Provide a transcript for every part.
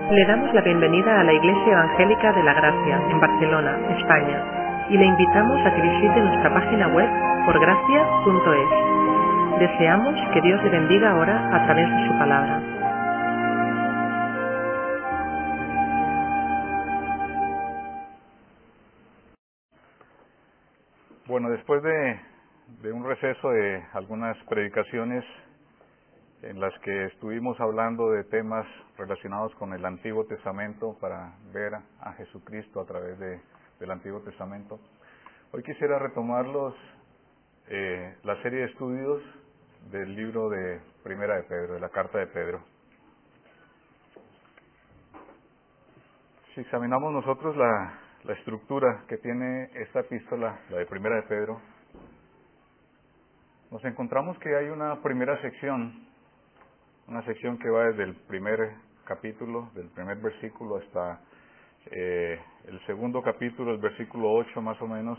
Le damos la bienvenida a la Iglesia Evangélica de la Gracia, en Barcelona, España, y le invitamos a que visite nuestra página web porgracia.es. Deseamos que Dios le bendiga ahora a través de su palabra. Bueno, después de un receso de algunas predicaciones en las que estuvimos hablando de temas relacionados con el Antiguo Testamento para ver a Jesucristo a través del Antiguo Testamento, hoy quisiera retomar la serie de estudios del libro de Primera de Pedro, de la Carta de Pedro. Si examinamos nosotros la estructura que tiene esta epístola, la de Primera de Pedro, nos encontramos que hay una primera sección, una sección que va desde el primer capítulo, del primer versículo hasta el segundo capítulo, el versículo 8 más o menos.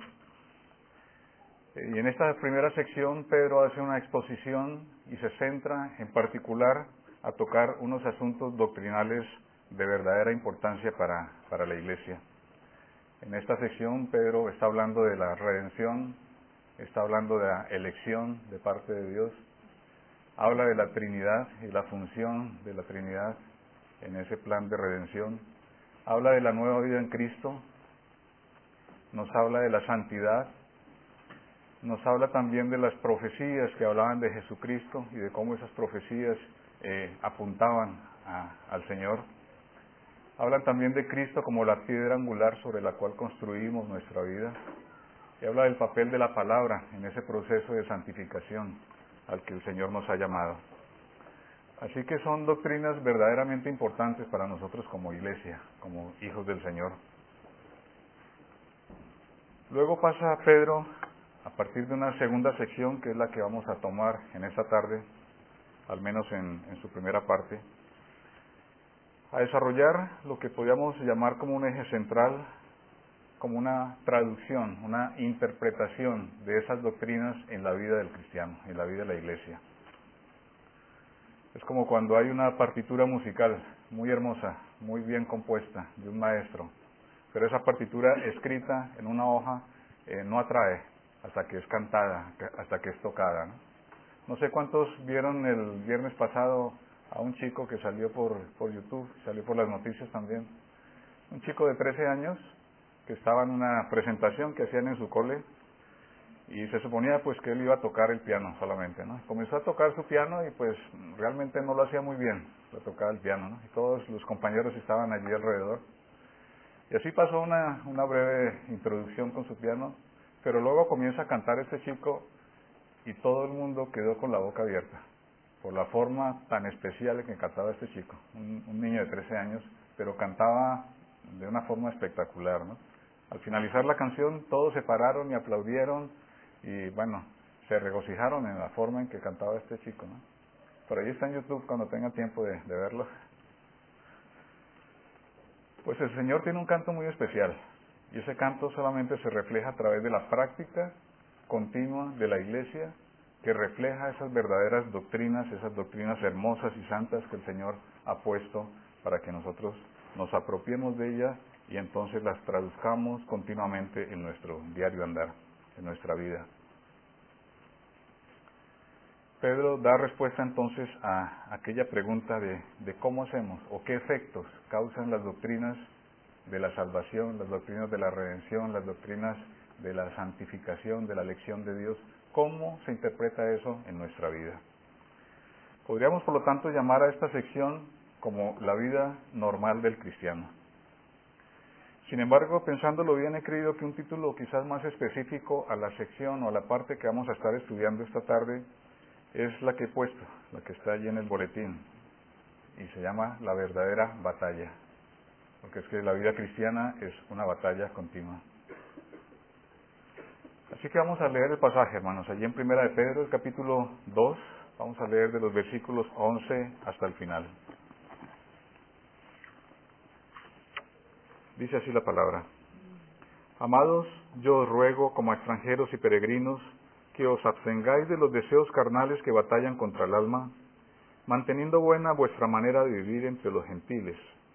Y en esta primera sección Pedro hace una exposición y se centra en particular a tocar unos asuntos doctrinales de verdadera importancia para la Iglesia. En esta sección Pedro está hablando de la redención, está hablando de la elección de parte de Dios, habla de la Trinidad y la función de la Trinidad en ese plan de redención, habla de la nueva vida en Cristo, nos habla de la santidad, nos habla también de las profecías que hablaban de Jesucristo y de cómo esas profecías apuntaban al Señor. Hablan también de Cristo como la piedra angular sobre la cual construimos nuestra vida. Y habla del papel de la palabra en ese proceso de santificación al que el Señor nos ha llamado. Así que son doctrinas verdaderamente importantes para nosotros como iglesia, como hijos del Señor. Luego pasa Pedro, a partir de una segunda sección, que es la que vamos a tomar en esta tarde, al menos en su primera parte, a desarrollar lo que podríamos llamar como un eje central, como una traducción, una interpretación de esas doctrinas en la vida del cristiano, en la vida de la iglesia. Es como cuando hay una partitura musical muy hermosa, muy bien compuesta, de un maestro, pero esa partitura escrita en una hoja no atrae hasta que es cantada, hasta que es tocada, ¿no? No sé cuántos vieron el viernes pasado a un chico que salió por YouTube, salió por las noticias también, un chico de 13 años que estaba en una presentación que hacían en su cole y se suponía pues que él iba a tocar el piano solamente, ¿no? Comenzó a tocar su piano y pues realmente no lo hacía muy bien, lo tocaba el piano, ¿no? Y todos los compañeros estaban allí alrededor. Y así pasó una breve introducción con su piano, pero luego comienza a cantar este chico y todo el mundo quedó con la boca abierta por la forma tan especial en que cantaba este chico, un niño de 13 años, pero cantaba de una forma espectacular, ¿no? Al finalizar la canción todos se pararon y aplaudieron y bueno, se regocijaron en la forma en que cantaba este chico, ¿no? Por ahí está en YouTube cuando tenga tiempo de verlo. Pues el Señor tiene un canto muy especial y ese canto solamente se refleja a través de la práctica continua de la iglesia que refleja esas verdaderas doctrinas, esas doctrinas hermosas y santas que el Señor ha puesto para que nosotros nos apropiemos de ellas y entonces las traduzcamos continuamente en nuestro diario andar, en nuestra vida. Pedro da respuesta entonces a aquella pregunta de cómo hacemos o qué efectos causan las doctrinas de la salvación, las doctrinas de la redención, las doctrinas de la santificación, de la elección de Dios. ¿Cómo se interpreta eso en nuestra vida? Podríamos, por lo tanto, llamar a esta sección como la vida normal del cristiano. Sin embargo, pensándolo bien, he creído que un título quizás más específico a la sección o a la parte que vamos a estar estudiando esta tarde es la que he puesto, la que está allí en el boletín, y se llama La verdadera batalla, porque es que la vida cristiana es una batalla continua. Así que vamos a leer el pasaje, hermanos, allí en Primera de Pedro, el capítulo 2, vamos a leer de los versículos 11 hasta el final. Dice así la palabra: Amados, yo os ruego, como a extranjeros y peregrinos, que os abstengáis de los deseos carnales que batallan contra el alma, manteniendo buena vuestra manera de vivir entre los gentiles,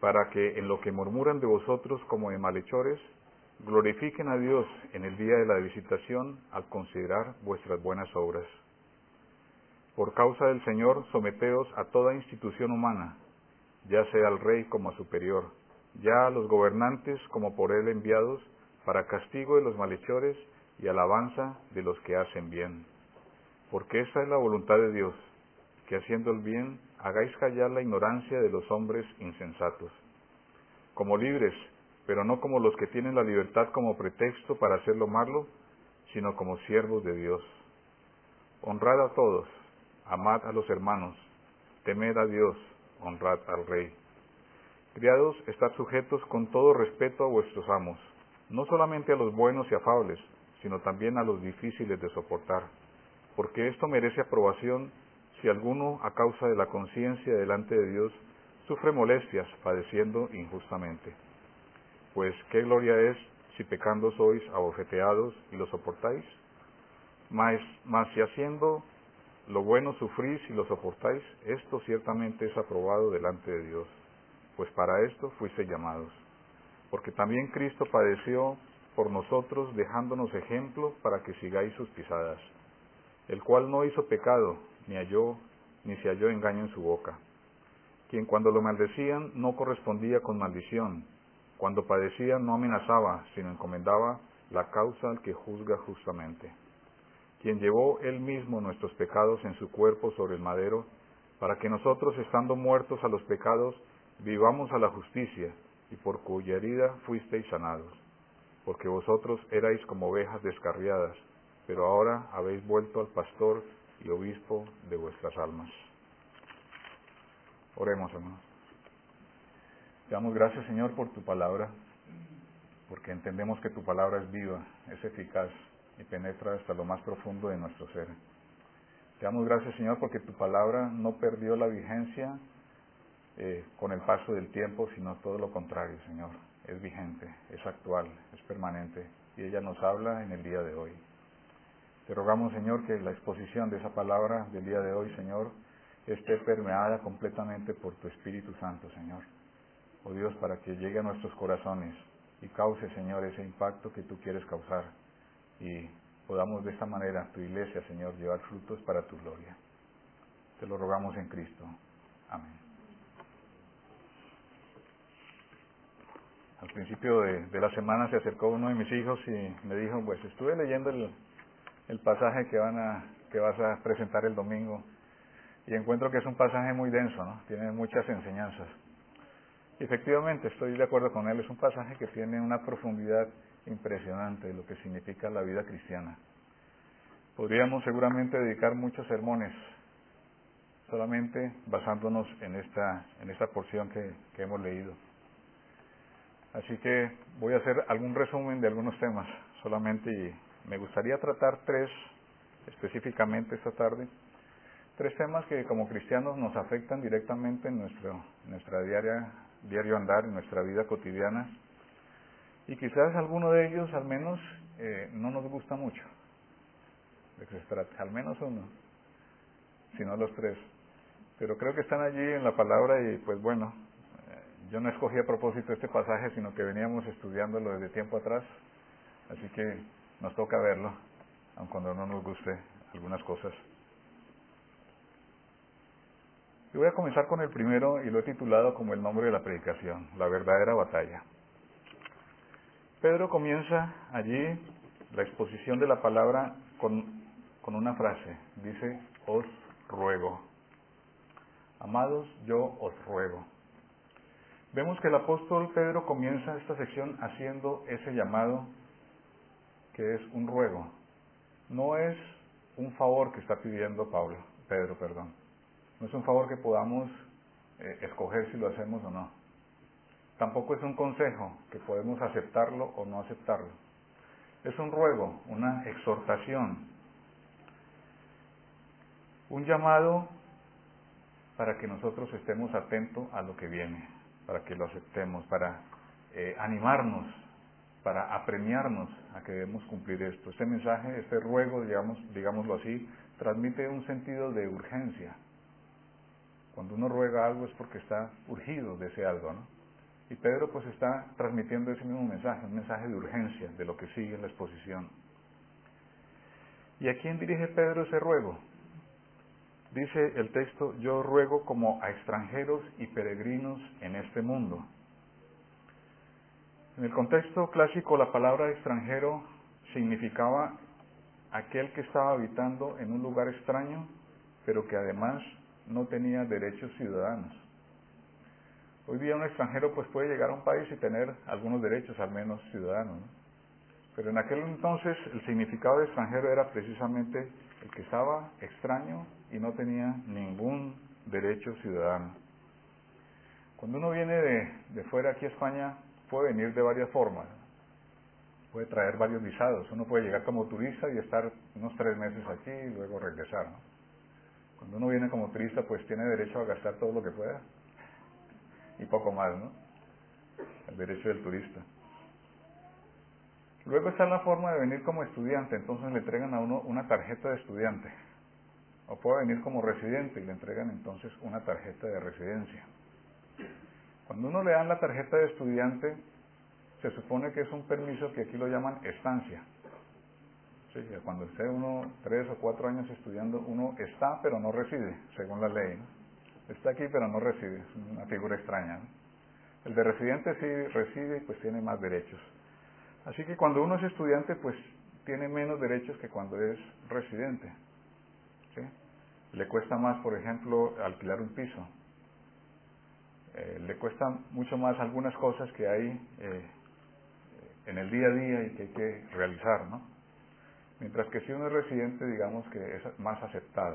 para que en lo que murmuran de vosotros como de malhechores, glorifiquen a Dios en el día de la visitación al considerar vuestras buenas obras. Por causa del Señor, someteos a toda institución humana, ya sea al rey como a superior, ya a los gobernantes como por él enviados, para castigo de los malhechores y alabanza de los que hacen bien. Porque esta es la voluntad de Dios, que haciendo el bien hagáis callar la ignorancia de los hombres insensatos. Como libres, pero no como los que tienen la libertad como pretexto para hacer lo malo, sino como siervos de Dios. Honrad a todos, amad a los hermanos, temed a Dios, honrad al Rey. Criados, estad sujetos con todo respeto a vuestros amos, no solamente a los buenos y afables, sino también a los difíciles de soportar, porque esto merece aprobación si alguno, a causa de la conciencia delante de Dios, sufre molestias padeciendo injustamente. Pues, ¿qué gloria es si pecando sois abofeteados y lo soportáis? Mas si haciendo lo bueno sufrís y lo soportáis, esto ciertamente es aprobado delante de Dios, pues para esto fuisteis llamados. Porque también Cristo padeció por nosotros, dejándonos ejemplo para que sigáis sus pisadas, el cual no hizo pecado, ni se halló engaño en su boca, quien cuando lo maldecían no correspondía con maldición, cuando padecía no amenazaba, sino encomendaba la causa al que juzga justamente, quien llevó él mismo nuestros pecados en su cuerpo sobre el madero, para que nosotros, estando muertos a los pecados, vivamos a la justicia, y por cuya herida fuisteis sanados. Porque vosotros erais como ovejas descarriadas, pero ahora habéis vuelto al pastor y obispo de vuestras almas. Oremos, hermanos. Te damos gracias, Señor, por tu palabra, porque entendemos que tu palabra es viva, es eficaz y penetra hasta lo más profundo de nuestro ser. Te damos gracias, Señor, porque tu palabra no perdió la vigencia con el paso del tiempo, sino todo lo contrario, Señor. Es vigente, es actual, es permanente, y ella nos habla en el día de hoy. Te rogamos, Señor, que la exposición de esa palabra del día de hoy, Señor, esté permeada completamente por tu Espíritu Santo, Señor. Oh Dios, para que llegue a nuestros corazones y cause, Señor, ese impacto que tú quieres causar, y podamos de esta manera, tu iglesia, Señor, llevar frutos para tu gloria. Te lo rogamos en Cristo. Amén. Al principio de la semana se acercó uno de mis hijos y me dijo, pues estuve leyendo el pasaje que vas a presentar el domingo, y encuentro que es un pasaje muy denso, ¿no? Tiene muchas enseñanzas. Y efectivamente, estoy de acuerdo con él, es un pasaje que tiene una profundidad impresionante de lo que significa la vida cristiana. Podríamos seguramente dedicar muchos sermones solamente basándonos en esta porción que hemos leído. Así que voy a hacer algún resumen de algunos temas solamente, y me gustaría tratar tres específicamente esta tarde, tres temas que como cristianos nos afectan directamente en nuestra diario andar, en nuestra vida cotidiana, y quizás alguno de ellos al menos no nos gusta mucho de que se trate, al menos uno, si no los tres, pero creo que están allí en la palabra. Y pues bueno, yo no escogí a propósito este pasaje, sino que veníamos estudiándolo desde tiempo atrás, así que nos toca verlo, aun cuando no nos guste algunas cosas. Yo voy a comenzar con el primero y lo he titulado como el nombre de la predicación, la verdadera batalla. Pedro comienza allí la exposición de la palabra con una frase, dice, os ruego. Amados, yo os ruego. Vemos que el apóstol Pedro comienza esta sección haciendo ese llamado que es un ruego. No es un favor que está pidiendo Pedro. No es un favor que podamos escoger si lo hacemos o no. Tampoco es un consejo que podemos aceptarlo o no aceptarlo. Es un ruego, una exhortación, un llamado para que nosotros estemos atentos a lo que viene, para que lo aceptemos, para animarnos, para apremiarnos a que debemos cumplir esto. Este mensaje, este ruego, digámoslo así, transmite un sentido de urgencia. Cuando uno ruega algo es porque está urgido de ese algo, ¿no? Y Pedro pues está transmitiendo ese mismo mensaje, un mensaje de urgencia de lo que sigue en la exposición. ¿Y a quién dirige Pedro ese ruego? Dice el texto, yo ruego como a extranjeros y peregrinos en este mundo. En el contexto clásico, la palabra extranjero significaba aquel que estaba habitando en un lugar extraño, pero que además no tenía derechos ciudadanos. Hoy día un extranjero pues puede llegar a un país y tener algunos derechos, al menos ciudadanos, ¿no? Pero en aquel entonces el significado de extranjero era precisamente el que estaba extraño y no tenía ningún derecho ciudadano. Cuando uno viene de fuera aquí a España, puede venir de varias formas. Puede traer varios visados. Uno puede llegar como turista y estar unos 3 meses aquí y luego regresar, ¿no? Cuando uno viene como turista, pues tiene derecho a gastar todo lo que pueda y poco más, ¿no? El derecho del turista. Luego está la forma de venir como estudiante, entonces le entregan a uno una tarjeta de estudiante. O puede venir como residente y le entregan entonces una tarjeta de residencia. Cuando uno le dan la tarjeta de estudiante, se supone que es un permiso que aquí lo llaman estancia. Sí, que cuando esté uno 3 o 4 años estudiando, uno está pero no reside, según la ley, ¿no? Está aquí pero no reside, es una figura extraña, ¿no? El de residente sí reside y pues tiene más derechos. Así que cuando uno es estudiante, pues tiene menos derechos que cuando es residente, ¿sí? Le cuesta más, por ejemplo, alquilar un piso. Le cuesta mucho más algunas cosas que hay en el día a día y que hay que realizar, ¿no? Mientras que si uno es residente, digamos que es más aceptado.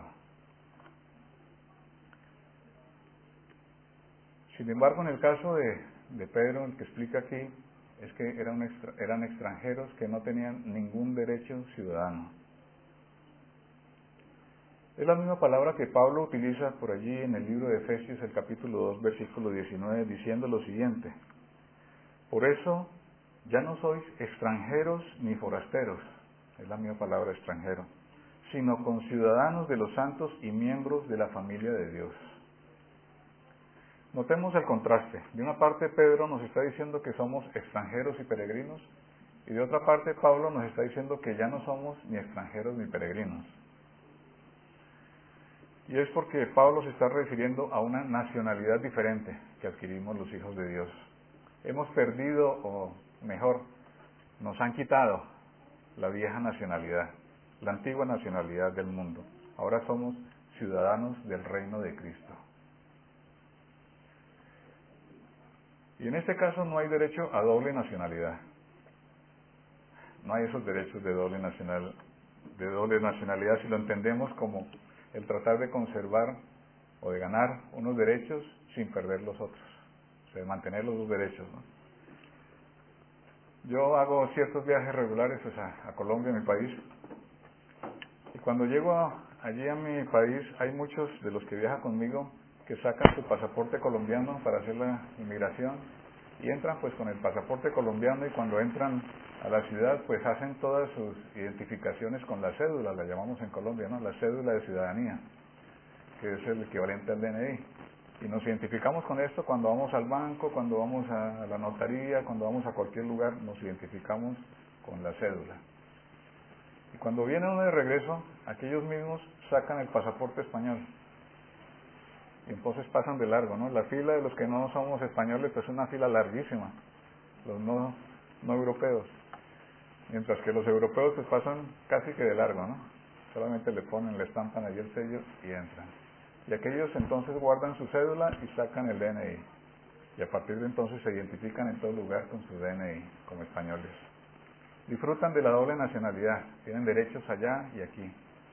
Sin embargo, en el caso de Pedro, el que explica aquí, es que eran extranjeros que no tenían ningún derecho ciudadano. Es la misma palabra que Pablo utiliza por allí en el libro de Efesios, el capítulo 2, versículo 19, diciendo lo siguiente: por eso ya no sois extranjeros ni forasteros, es la misma palabra extranjero, sino conciudadanos de los santos y miembros de la familia de Dios. Notemos el contraste. De una parte Pedro nos está diciendo que somos extranjeros y peregrinos, y de otra parte Pablo nos está diciendo que ya no somos ni extranjeros ni peregrinos. Y es porque Pablo se está refiriendo a una nacionalidad diferente que adquirimos los hijos de Dios. Hemos perdido, o mejor, nos han quitado la vieja nacionalidad, la antigua nacionalidad del mundo. Ahora somos ciudadanos del reino de Cristo. Y en este caso no hay derecho a doble nacionalidad. No hay esos derechos de doble nacionalidad si lo entendemos como el tratar de conservar o de ganar unos derechos sin perder los otros. O sea, mantener los dos derechos, ¿no? Yo hago ciertos viajes regulares a Colombia, mi país, y cuando llego allí a mi país hay muchos de los que viajan conmigo que sacan su pasaporte colombiano para hacer la inmigración y entran pues con el pasaporte colombiano, y cuando entran a la ciudad pues hacen todas sus identificaciones con la cédula, la llamamos en Colombia, ¿no? La cédula de ciudadanía, que es el equivalente al DNI. Y nos identificamos con esto cuando vamos al banco, cuando vamos a la notaría, cuando vamos a cualquier lugar, nos identificamos con la cédula. Y cuando viene uno de regreso, aquellos mismos sacan el pasaporte español. Y entonces pasan de largo, ¿no? La fila de los que no somos españoles pues es una fila larguísima, los no europeos. Mientras que los europeos pues pasan casi que de largo, ¿no? Solamente le estampan allí el sello y entran. Y aquellos entonces guardan su cédula y sacan el DNI. Y a partir de entonces se identifican en todo lugar con su DNI, como españoles. Disfrutan de la doble nacionalidad, tienen derechos allá y aquí.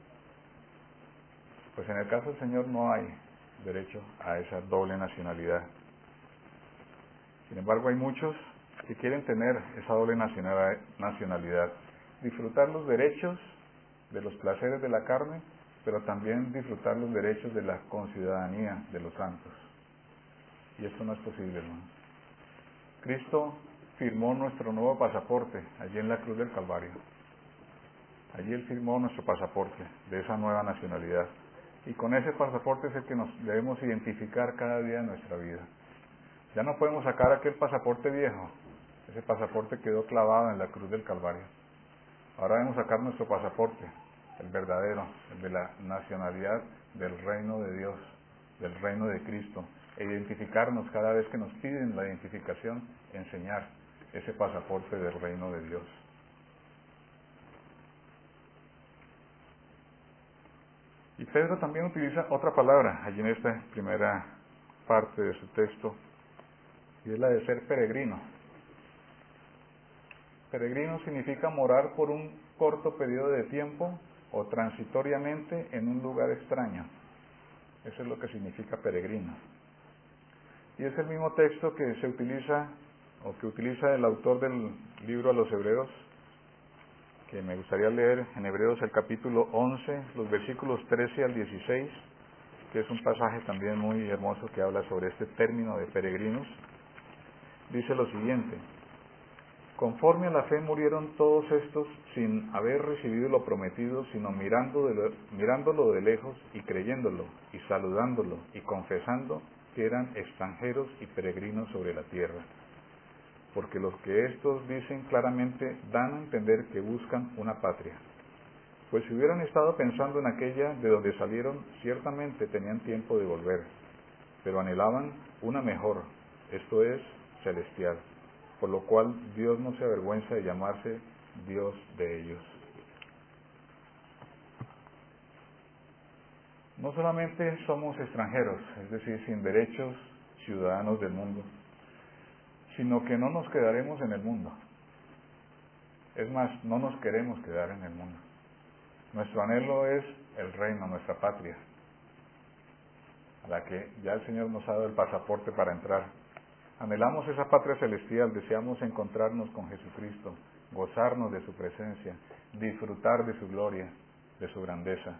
Pues en el caso del Señor no hay derecho a esa doble nacionalidad. Sin embargo, hay muchos que quieren tener esa doble nacionalidad, disfrutar los derechos de los placeres de la carne, pero también disfrutar los derechos de la conciudadanía de los santos. Y esto no es posible, hermanos. Cristo firmó nuestro nuevo pasaporte allí en la cruz del Calvario. Allí Él firmó nuestro pasaporte de esa nueva nacionalidad. Y con ese pasaporte es el que nos debemos identificar cada día de nuestra vida. Ya no podemos sacar aquel pasaporte viejo. Ese pasaporte quedó clavado en la cruz del Calvario. Ahora debemos sacar nuestro pasaporte, el verdadero, el de la nacionalidad del reino de Dios, del reino de Cristo, e identificarnos cada vez que nos piden la identificación, enseñar ese pasaporte del reino de Dios. Y Pedro también utiliza otra palabra allí en esta primera parte de su texto, y es la de ser peregrino. Peregrino significa morar por un corto periodo de tiempo o transitoriamente en un lugar extraño. Eso es lo que significa peregrino. Y es el mismo texto que se utiliza, o que utiliza el autor del libro a los Hebreos, que me gustaría leer en Hebreos el capítulo 11, los versículos 13 al 16, que es un pasaje también muy hermoso que habla sobre este término de peregrinos. Dice lo siguiente: conforme a la fe murieron todos estos sin haber recibido lo prometido, sino mirándolo de lejos y creyéndolo y saludándolo y confesando que eran extranjeros y peregrinos sobre la tierra. Porque los que estos dicen claramente dan a entender que buscan una patria. Pues si hubieran estado pensando en aquella de donde salieron, ciertamente tenían tiempo de volver, pero anhelaban una mejor, esto es, celestial, por lo cual Dios no se avergüenza de llamarse Dios de ellos. No solamente somos extranjeros, es decir, sin derechos, ciudadanos del mundo, sino que no nos quedaremos en el mundo. Es más, no nos queremos quedar en el mundo. Nuestro anhelo es el reino, nuestra patria, a la que ya el Señor nos ha dado el pasaporte para entrar. Anhelamos esa patria celestial, deseamos encontrarnos con Jesucristo, gozarnos de su presencia, disfrutar de su gloria, de su grandeza.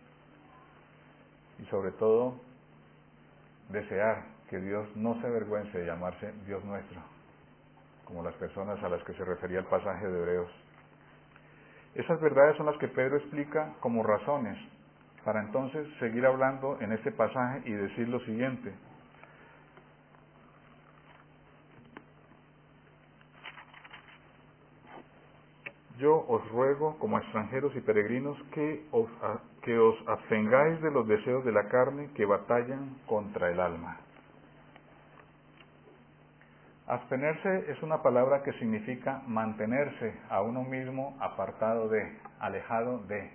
Y sobre todo, desear que Dios no se avergüence de llamarse Dios nuestro, como las personas a las que se refería el pasaje de Hebreos. Esas verdades son las que Pedro explica como razones para entonces seguir hablando en este pasaje y decir lo siguiente: yo os ruego, como extranjeros y peregrinos, que os abstengáis de los deseos de la carne que batallan contra el alma. Abstenerse es una palabra que significa mantenerse a uno mismo apartado de, alejado de.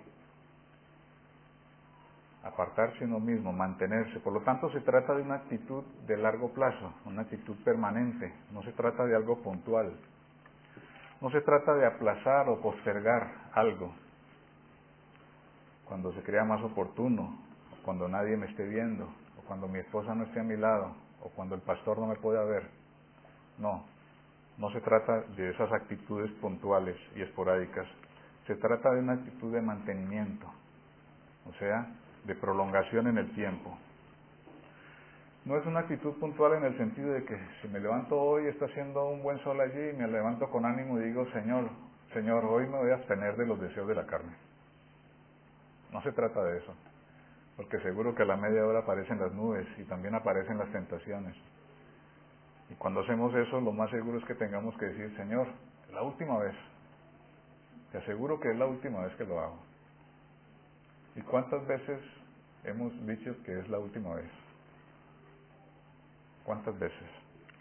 Apartarse uno mismo, mantenerse. Por lo tanto, se trata de una actitud de largo plazo, una actitud permanente. No se trata de algo puntual. No se trata de aplazar o postergar algo cuando se crea más oportuno, o cuando nadie me esté viendo, o cuando mi esposa no esté a mi lado, o cuando el pastor no me pueda ver. No, no se trata de esas actitudes puntuales y esporádicas. Se trata de una actitud de mantenimiento, o sea, de prolongación en el tiempo. No es una actitud puntual en el sentido de que si me levanto hoy, está haciendo un buen sol allí, me levanto con ánimo y digo, Señor, hoy me voy a abstener de los deseos de la carne. No se trata de eso, porque seguro que a la media hora aparecen las nubes y también aparecen las tentaciones. Y cuando hacemos eso, lo más seguro es que tengamos que decir, Señor, es la última vez. Te aseguro que es la última vez que lo hago. ¿Y cuántas veces hemos dicho que es la última vez? ¿Cuántas veces?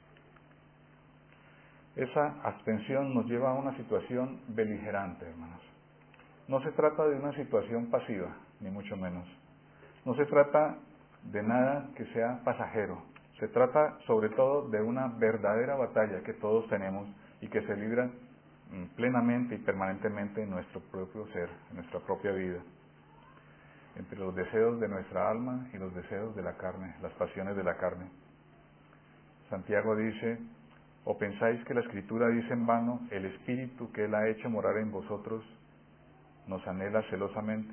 Esa abstención nos lleva a una situación beligerante, hermanos. No se trata de una situación pasiva, ni mucho menos. No se trata de nada que sea pasajero. Se trata sobre todo de una verdadera batalla que todos tenemos y que se libra plenamente y permanentemente en nuestro propio ser, en nuestra propia vida, entre los deseos de nuestra alma y los deseos de la carne, las pasiones de la carne. Santiago dice, ¿o pensáis que la Escritura dice en vano, el Espíritu que Él ha hecho morar en vosotros nos anhela celosamente?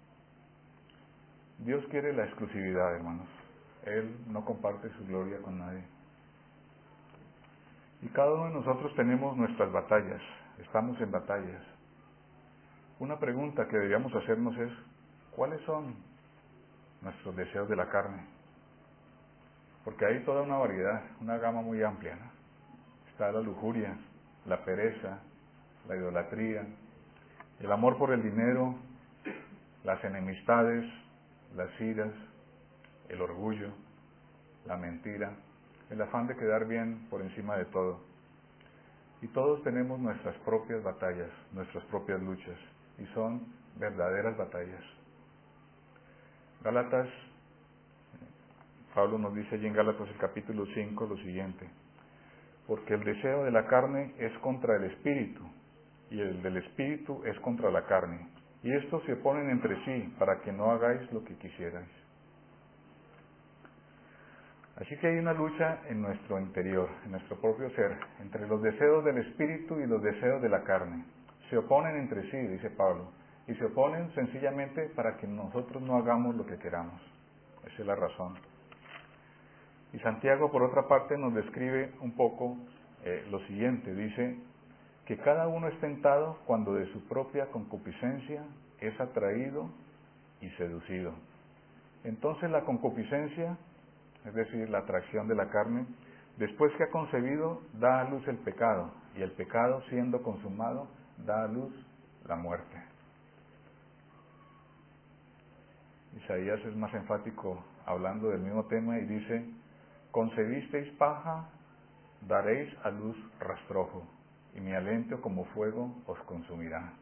Dios quiere la exclusividad, hermanos. Él no comparte su gloria con nadie. Y cada uno de nosotros tenemos nuestras batallas, estamos en batallas. Una pregunta que deberíamos hacernos es, ¿cuáles son nuestros deseos de la carne? porque hay toda una variedad, una gama muy amplia, ¿no? Está la lujuria, la pereza, la idolatría, el amor por el dinero, las enemistades, las iras, el orgullo, la mentira, el afán de quedar bien por encima de todo. Y todos tenemos nuestras propias batallas, nuestras propias luchas, y son verdaderas batallas. Gálatas, Pablo nos dice allí en Gálatas el capítulo 5 lo siguiente: porque el deseo de la carne es contra el espíritu, y el del espíritu es contra la carne, y estos se oponen entre sí para que no hagáis lo que quisierais. Así que hay una lucha en nuestro interior, en nuestro propio ser, entre los deseos del espíritu y los deseos de la carne. Se oponen entre sí, dice Pablo, y se oponen sencillamente para que nosotros no hagamos lo que queramos. Esa es la razón. Y Santiago, por otra parte, nos describe un poco lo siguiente. Dice que cada uno es tentado cuando de su propia concupiscencia es atraído y seducido. Entonces la concupiscencia, es decir, la atracción de la carne, después que ha concebido, da a luz el pecado, y el pecado, siendo consumado, da a luz la muerte. Isaías es más enfático hablando del mismo tema y dice: concebisteis paja, daréis a luz rastrojo, y mi aliento como fuego os consumirá.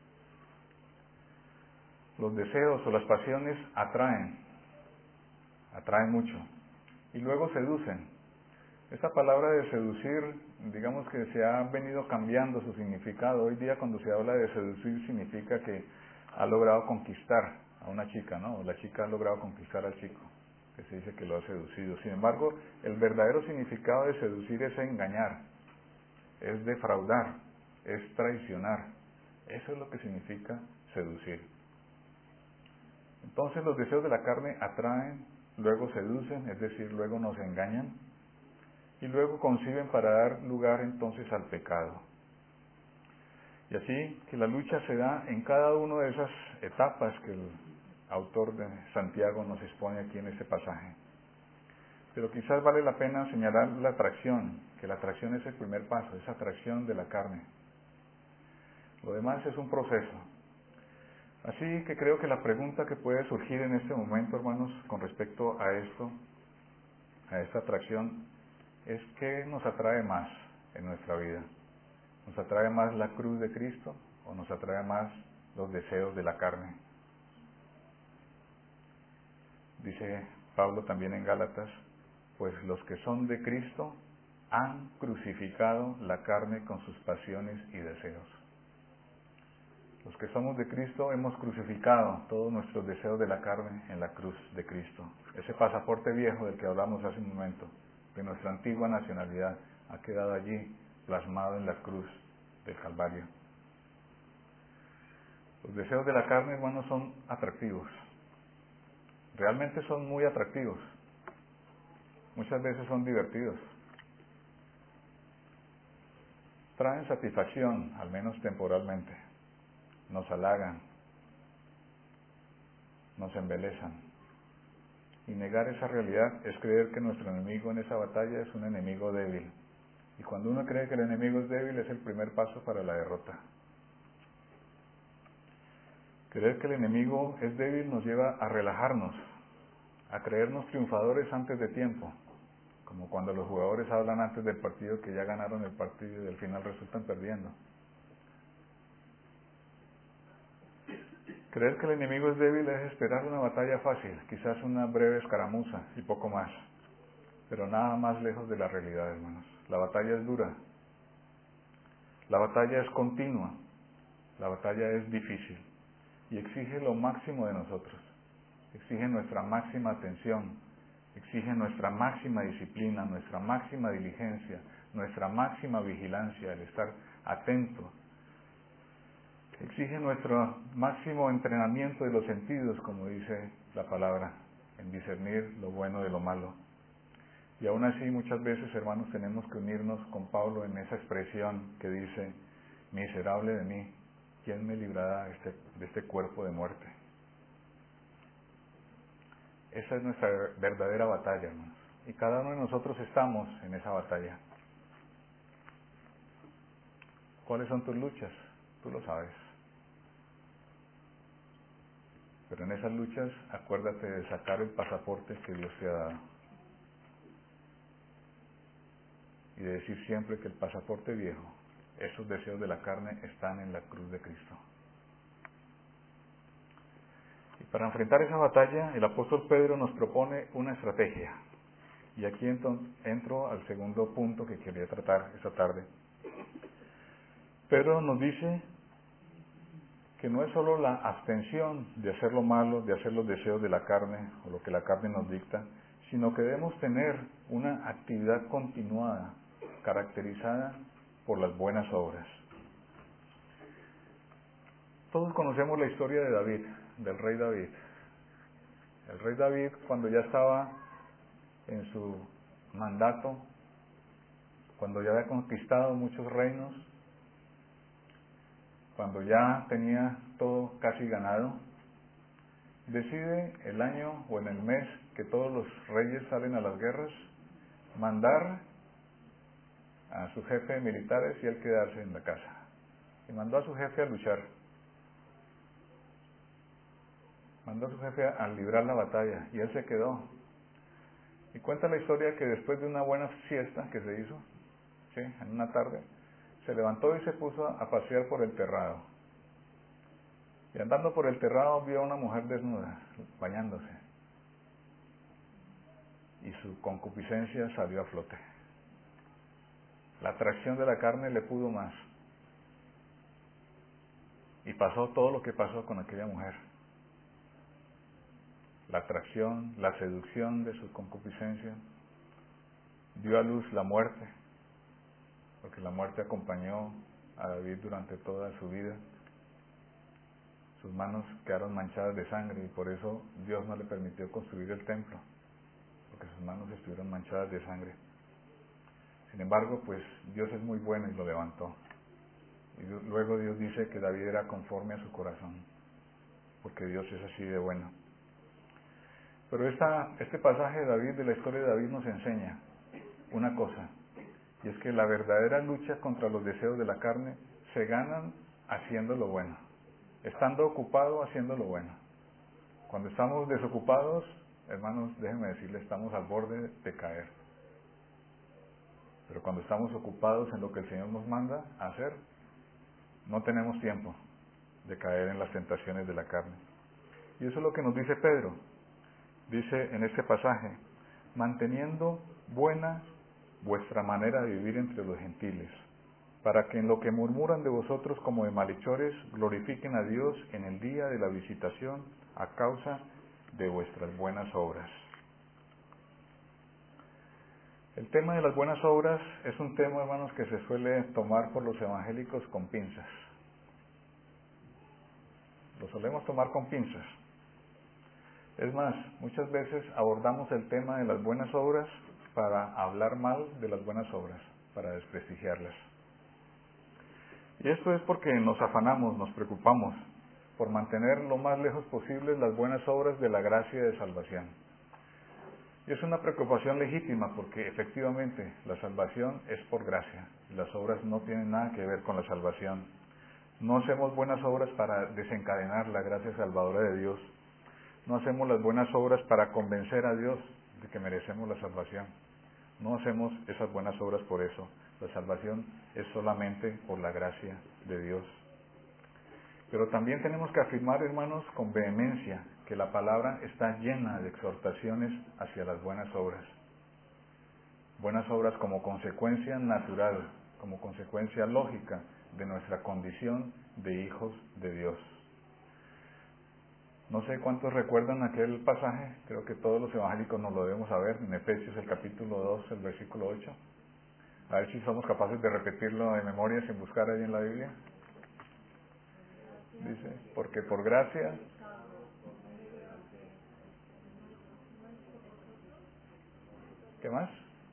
Los deseos o las pasiones atraen mucho, y luego seducen. Esta palabra de seducir, digamos que se ha venido cambiando su significado. Hoy día cuando se habla de seducir significa que ha logrado conquistar a una chica, ¿no? O la chica ha logrado conquistar al chico, que se dice que lo ha seducido. Sin embargo, el verdadero significado de seducir es engañar, es defraudar, es traicionar. Eso es lo que significa seducir. Entonces los deseos de la carne atraen, luego seducen, es decir, luego nos engañan, y luego conciben para dar lugar entonces al pecado. Y así que la lucha se da en cada una de esas etapas que el autor de Santiago nos expone aquí en este pasaje. Pero quizás vale la pena señalar la atracción, que la atracción es el primer paso, esa atracción de la carne. Lo demás es un proceso. Así que creo que la pregunta que puede surgir en este momento, hermanos, con respecto a esto, a esta atracción, es ¿qué nos atrae más en nuestra vida? ¿Nos atrae más la cruz de Cristo o nos atrae más los deseos de la carne? Dice Pablo también en Gálatas: pues los que son de Cristo han crucificado la carne con sus pasiones y deseos. Los que somos de Cristo hemos crucificado todos nuestros deseos de la carne en la cruz de Cristo. Ese pasaporte viejo del que hablamos hace un momento, de nuestra antigua nacionalidad, ha quedado allí plasmado en la cruz del Calvario. Los deseos de la carne, hermanos, son atractivos. Realmente son muy atractivos. Muchas veces son divertidos. Traen satisfacción, al menos temporalmente. Nos halagan, nos embelezan. Y negar esa realidad es creer que nuestro enemigo en esa batalla es un enemigo débil. Y cuando uno cree que el enemigo es débil, es el primer paso para la derrota. Creer que el enemigo es débil nos lleva a relajarnos, a creernos triunfadores antes de tiempo, como cuando los jugadores hablan antes del partido que ya ganaron el partido y al final resultan perdiendo. Creer que el enemigo es débil es esperar una batalla fácil, quizás una breve escaramuza y poco más, pero nada más lejos de la realidad, hermanos. La batalla es dura, la batalla es continua, la batalla es difícil y exige lo máximo de nosotros, exige nuestra máxima atención, exige nuestra máxima disciplina, nuestra máxima diligencia, nuestra máxima vigilancia, el estar atento. Exige nuestro máximo entrenamiento de los sentidos, como dice la palabra, en discernir lo bueno de lo malo. Y aún así, muchas veces, hermanos, tenemos que unirnos con Pablo en esa expresión que dice: miserable de mí, ¿quién me librará de este cuerpo de muerte? Esa es nuestra verdadera batalla, hermanos. y cada uno de nosotros estamos en esa batalla. ¿Cuáles son tus luchas? Tú lo sabes. Pero en esas luchas, acuérdate de sacar el pasaporte que Dios te ha dado. Y de decir siempre que el pasaporte viejo, esos deseos de la carne, están en la cruz de Cristo. Y para enfrentar esa batalla, el apóstol Pedro nos propone una estrategia. Y aquí entro al segundo punto que quería tratar esta tarde. Pedro nos dice que no es solo la abstención de hacer lo malo, de hacer los deseos de la carne o lo que la carne nos dicta, sino que debemos tener una actividad continuada, caracterizada por las buenas obras. Todos conocemos la historia de David, del rey David. El rey David, cuando ya estaba en su mandato, cuando ya había conquistado muchos reinos, cuando ya tenía todo casi ganado, decide el año o en el mes que todos los reyes salen a las guerras, mandar a su jefe de militares y él quedarse en la casa. Y mandó a su jefe a luchar. Mandó a su jefe a librar la batalla y él se quedó. Y cuenta la historia que después de una buena siesta que se hizo, ¿sí?, en una tarde, se levantó y se puso a pasear por el terrado. Y andando por el terrado vio a una mujer desnuda, bañándose. Y su concupiscencia salió a flote. La atracción de la carne le pudo más. Y pasó todo lo que pasó con aquella mujer. La atracción, la seducción de su concupiscencia, dio a luz la muerte, porque la muerte acompañó a David durante toda su vida. Sus manos quedaron manchadas de sangre y por eso Dios no le permitió construir el templo, porque sus manos estuvieron manchadas de sangre. Sin embargo, pues Dios es muy bueno y lo levantó. Y luego Dios dice que David era conforme a su corazón, porque Dios es así de bueno. Pero este pasaje de David, de la historia de David, nos enseña una cosa, y es que la verdadera lucha contra los deseos de la carne se ganan haciendo lo bueno, estando ocupado haciendo lo bueno. Cuando estamos desocupados, hermanos, déjenme decirles, estamos al borde de caer. Pero cuando estamos ocupados en lo que el Señor nos manda a hacer, no tenemos tiempo de caer en las tentaciones de la carne. Y eso es lo que nos dice Pedro. Dice en este pasaje, manteniendo buena vuestra manera de vivir entre los gentiles, para que en lo que murmuran de vosotros como de malhechores, glorifiquen a Dios en el día de la visitación a causa de vuestras buenas obras. El tema de las buenas obras es un tema, hermanos, que se suele tomar por los evangélicos con pinzas. Lo solemos tomar con pinzas. Es más, muchas veces abordamos el tema de las buenas obras para hablar mal de las buenas obras, para desprestigiarlas. Y esto es porque nos afanamos, nos preocupamos por mantener lo más lejos posible las buenas obras de la gracia de salvación. Y es una preocupación legítima porque efectivamente la salvación es por gracia. Las obras no tienen nada que ver con la salvación. No hacemos buenas obras para desencadenar la gracia salvadora de Dios. No hacemos las buenas obras para convencer a Dios de que merecemos la salvación. No hacemos esas buenas obras por eso. La salvación es solamente por la gracia de Dios. Pero también tenemos que afirmar, hermanos, con vehemencia, que la palabra está llena de exhortaciones hacia las buenas obras. Buenas obras como consecuencia natural, como consecuencia lógica de nuestra condición de hijos de Dios. No sé cuántos recuerdan aquel pasaje, creo que todos los evangélicos nos lo debemos saber, en Efesios el capítulo 2, el versículo 8. A ver si somos capaces de repetirlo de memoria sin buscar ahí en la Biblia. Dice, porque por gracia... ¿Qué más?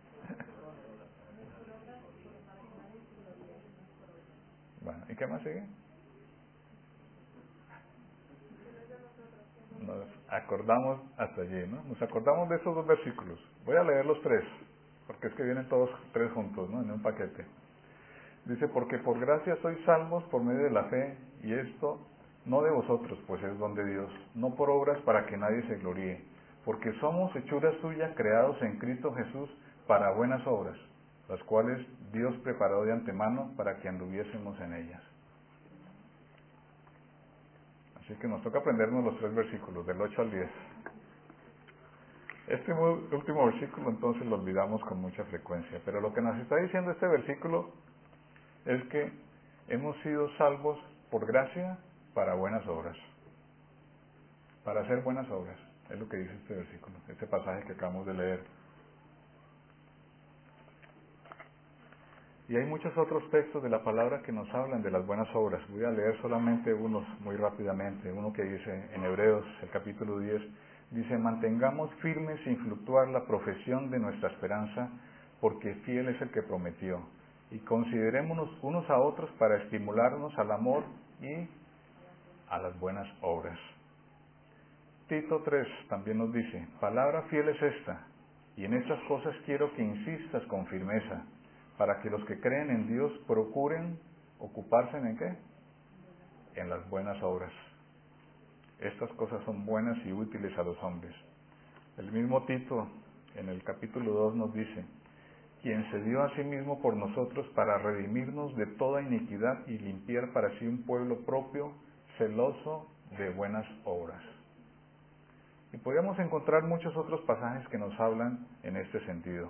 Bueno, ¿y qué más sigue? A acordamos hasta allí, ¿no? Nos acordamos de esos dos versículos. Voy a leer los tres, porque es que vienen todos tres juntos, ¿no? En un paquete. Dice, porque por gracia sois salvos por medio de la fe, y esto no de vosotros, pues es don de Dios, no por obras para que nadie se gloríe, porque somos hechura suya, creados en Cristo Jesús para buenas obras, las cuales Dios preparó de antemano para que anduviésemos en ellas. Así que nos toca aprendernos los tres versículos, del 8 al 10. Este último versículo entonces lo olvidamos con mucha frecuencia, pero lo que nos está diciendo este versículo es que hemos sido salvos por gracia para buenas obras, para hacer buenas obras, es lo que dice este versículo, este pasaje que acabamos de leer. Y hay muchos otros textos de la palabra que nos hablan de las buenas obras. Voy a leer solamente unos muy rápidamente. Uno que dice en Hebreos, el capítulo 10, dice, mantengamos firme sin fluctuar la profesión de nuestra esperanza, porque fiel es el que prometió. Y considerémonos unos a otros para estimularnos al amor y a las buenas obras. Tito 3 también nos dice, palabra fiel es esta, y en estas cosas quiero que insistas con firmeza, para que los que creen en Dios procuren ocuparse en ¿qué? En las buenas obras. Estas cosas son buenas y útiles a los hombres. El mismo Tito, en el capítulo 2, nos dice, quien se dio a sí mismo por nosotros para redimirnos de toda iniquidad y limpiar para sí un pueblo propio, celoso de buenas obras. Y podríamos encontrar muchos otros pasajes que nos hablan en este sentido.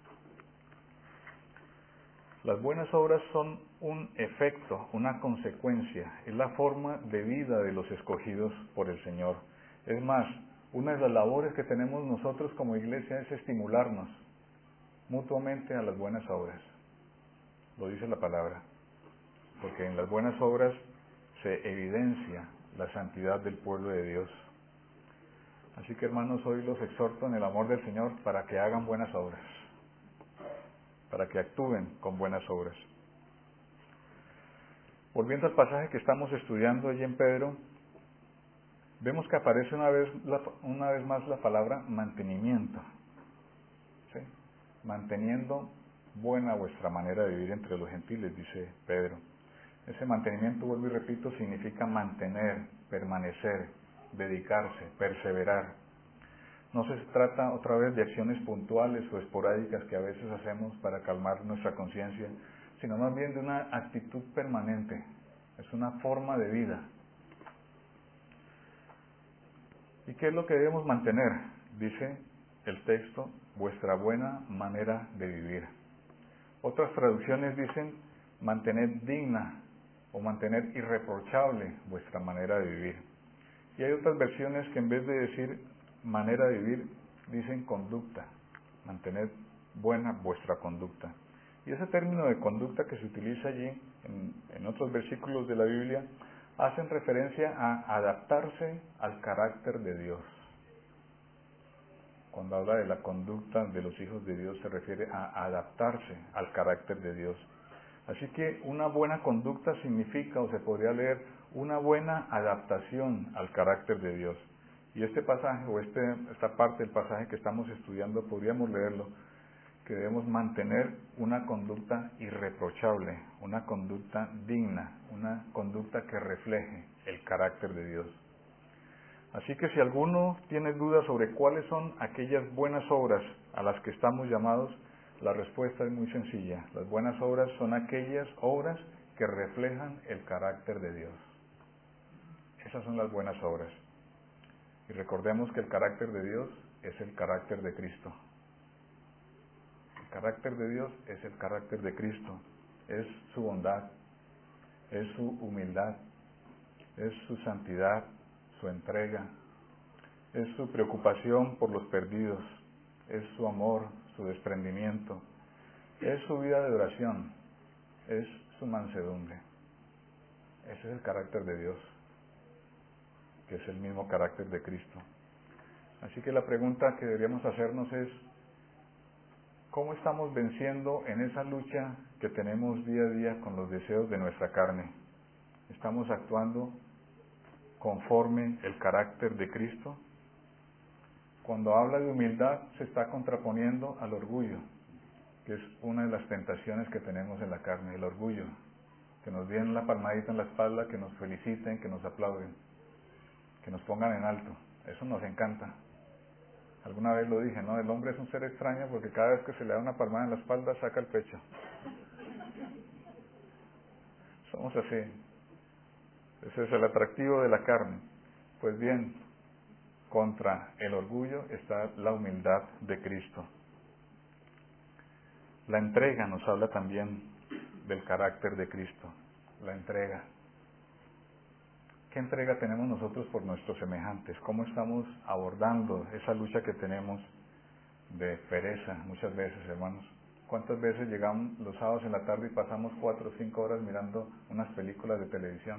Las buenas obras son un efecto, una consecuencia, es la forma de vida de los escogidos por el Señor. Es más, una de las labores que tenemos nosotros como iglesia es estimularnos mutuamente a las buenas obras. Lo dice la palabra, porque en las buenas obras se evidencia la santidad del pueblo de Dios. Así que hermanos, hoy los exhorto en el amor del Señor para que hagan buenas obras, para que actúen con buenas obras. Volviendo al pasaje que estamos estudiando allí en Pedro, vemos que aparece una vez más la palabra mantenimiento. ¿Sí? Manteniendo buena vuestra manera de vivir entre los gentiles, dice Pedro. Ese mantenimiento, vuelvo y repito, significa mantener, permanecer, dedicarse, perseverar. No se trata otra vez de acciones puntuales o esporádicas que a veces hacemos para calmar nuestra conciencia, sino más bien de una actitud permanente. Es una forma de vida. ¿Y qué es lo que debemos mantener? Dice el texto, vuestra buena manera de vivir. Otras traducciones dicen, mantener digna o mantener irreprochable vuestra manera de vivir. Y hay otras versiones que en vez de decir manera de vivir, dicen conducta, mantener buena vuestra conducta. Y ese término de conducta que se utiliza allí, en otros versículos de la Biblia, hacen referencia a adaptarse al carácter de Dios. Cuando habla de la conducta de los hijos de Dios, se refiere a adaptarse al carácter de Dios. Así que una buena conducta significa, o se podría leer, una buena adaptación al carácter de Dios. Y este pasaje, o esta parte del pasaje que estamos estudiando, podríamos leerlo, que debemos mantener una conducta irreprochable, una conducta digna, una conducta que refleje el carácter de Dios. Así que si alguno tiene dudas sobre cuáles son aquellas buenas obras a las que estamos llamados, la respuesta es muy sencilla. Las buenas obras son aquellas obras que reflejan el carácter de Dios. Esas son las buenas obras. Y recordemos que el carácter de Dios es el carácter de Cristo. El carácter de Dios es el carácter de Cristo. Es su bondad, es su humildad, es su santidad, su entrega, es su preocupación por los perdidos, es su amor, su desprendimiento, es su vida de oración, es su mansedumbre. Ese es el carácter de Dios, que es el mismo carácter de Cristo. Así que la pregunta que deberíamos hacernos es, ¿cómo estamos venciendo en esa lucha que tenemos día a día con los deseos de nuestra carne? ¿Estamos actuando conforme el carácter de Cristo? cuando habla de humildad se está contraponiendo al orgullo, que es una de las tentaciones que tenemos en la carne, el orgullo, que nos den la palmadita en la espalda, que nos feliciten, que nos aplauden, que nos pongan en alto. Eso nos encanta. Alguna vez lo dije, ¿no? El hombre es un ser extraño porque cada vez que se le da una palmada en la espalda saca el pecho. Somos así. Ese es el atractivo de la carne. Pues bien, contra el orgullo está la humildad de Cristo. La entrega nos habla también del carácter de Cristo. La entrega. ¿Qué entrega tenemos nosotros por nuestros semejantes? ¿Cómo estamos abordando esa lucha que tenemos de pereza muchas veces, hermanos? ¿Cuántas veces llegamos los sábados en la tarde y pasamos 4 o 5 horas mirando unas películas de televisión?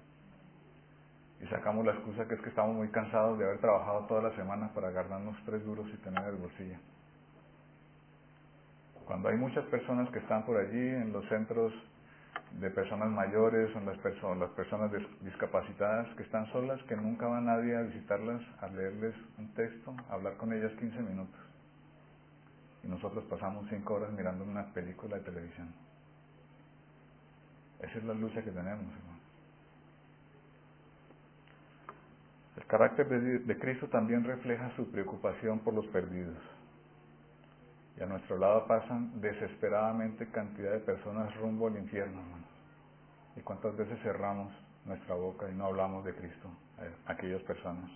Y sacamos la excusa que es que estamos muy cansados de haber trabajado toda la semana para ganarnos 3 duros y tener en el bolsillo. Cuando hay muchas personas que están por allí en los centros de personas mayores, o las personas discapacitadas que están solas, que nunca va nadie a visitarlas, a leerles un texto, a hablar con ellas 15 minutos. Y nosotros pasamos 5 horas mirando una película de televisión. Esa es la lucha que tenemos, hermano. El carácter de Cristo también refleja su preocupación por los perdidos. Y a nuestro lado pasan desesperadamente cantidad de personas rumbo al infierno, hermanos. ¿Y cuántas veces cerramos nuestra boca y no hablamos de Cristo a aquellas personas?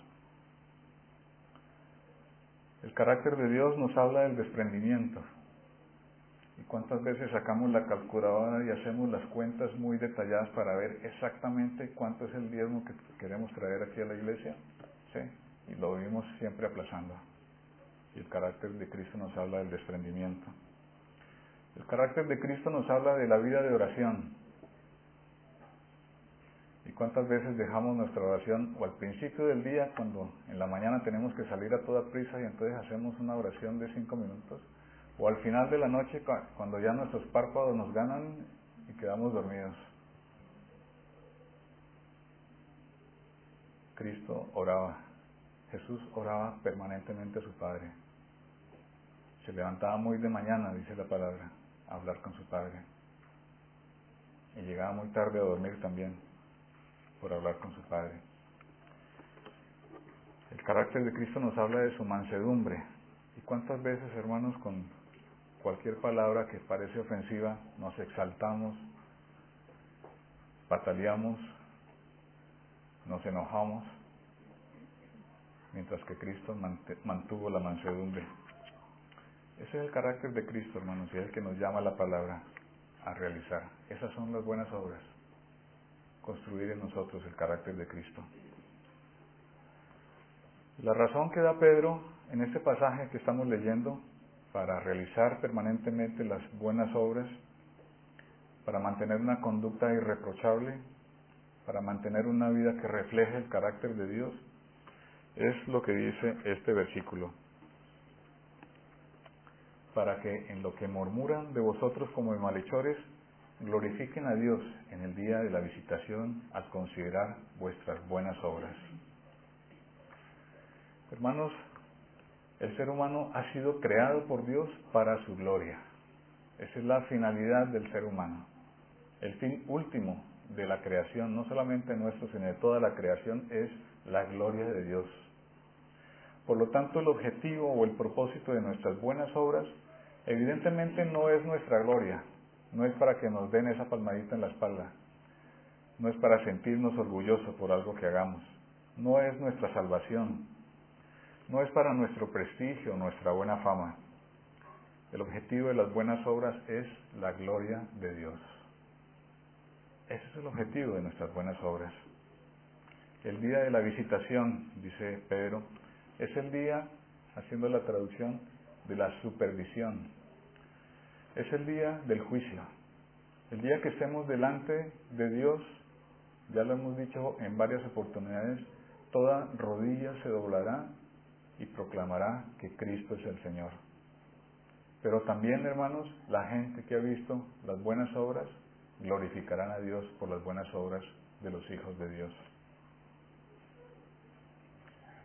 El carácter de Dios nos habla del desprendimiento. ¿Y cuántas veces sacamos la calculadora y hacemos las cuentas muy detalladas para ver exactamente cuánto es el diezmo que queremos traer aquí a la iglesia? Sí, y lo vivimos siempre aplazando. Y el carácter de Cristo nos habla del desprendimiento. El carácter de Cristo nos habla de la vida de oración. ¿Y cuántas veces dejamos nuestra oración o al principio del día, cuando en la mañana tenemos que salir a toda prisa y entonces hacemos una oración de 5 minutos? O al final de la noche, cuando ya nuestros párpados nos ganan y quedamos dormidos. Cristo oraba. Jesús oraba permanentemente a su Padre. Se levantaba muy de mañana, dice la palabra, a hablar con su Padre. Y llegaba muy tarde a dormir también, por hablar con su Padre. El carácter de Cristo nos habla de su mansedumbre. ¿Y cuántas veces, hermanos, con cualquier palabra que parece ofensiva, nos exaltamos, pataleamos, nos enojamos, mientras que Cristo mantuvo la mansedumbre? Ese es el carácter de Cristo, hermanos, y es el que nos llama la palabra a realizar. Esas son las buenas obras, construir en nosotros el carácter de Cristo. La razón que da Pedro en este pasaje que estamos leyendo para realizar permanentemente las buenas obras, para mantener una conducta irreprochable, para mantener una vida que refleje el carácter de Dios, es lo que dice este versículo. Para que en lo que murmuran de vosotros como de malhechores, glorifiquen a Dios en el día de la visitación al considerar vuestras buenas obras. Hermanos, el ser humano ha sido creado por Dios para su gloria. Esa es la finalidad del ser humano. El fin último de la creación, no solamente nuestro, sino de toda la creación, es la gloria de Dios. Por lo tanto, el objetivo o el propósito de nuestras buenas obras, evidentemente no es nuestra gloria, no es para que nos den esa palmadita en la espalda, no es para sentirnos orgullosos por algo que hagamos, no es nuestra salvación, no es para nuestro prestigio, nuestra buena fama. El objetivo de las buenas obras es la gloria de Dios. Ese es el objetivo de nuestras buenas obras. El día de la visitación, dice Pedro, es el día, haciendo la traducción, de la supervisión. Es el día del juicio. El día que estemos delante de Dios, ya lo hemos dicho en varias oportunidades, toda rodilla se doblará y proclamará que Cristo es el Señor. Pero también, hermanos, la gente que ha visto las buenas obras glorificarán a Dios por las buenas obras de los hijos de Dios.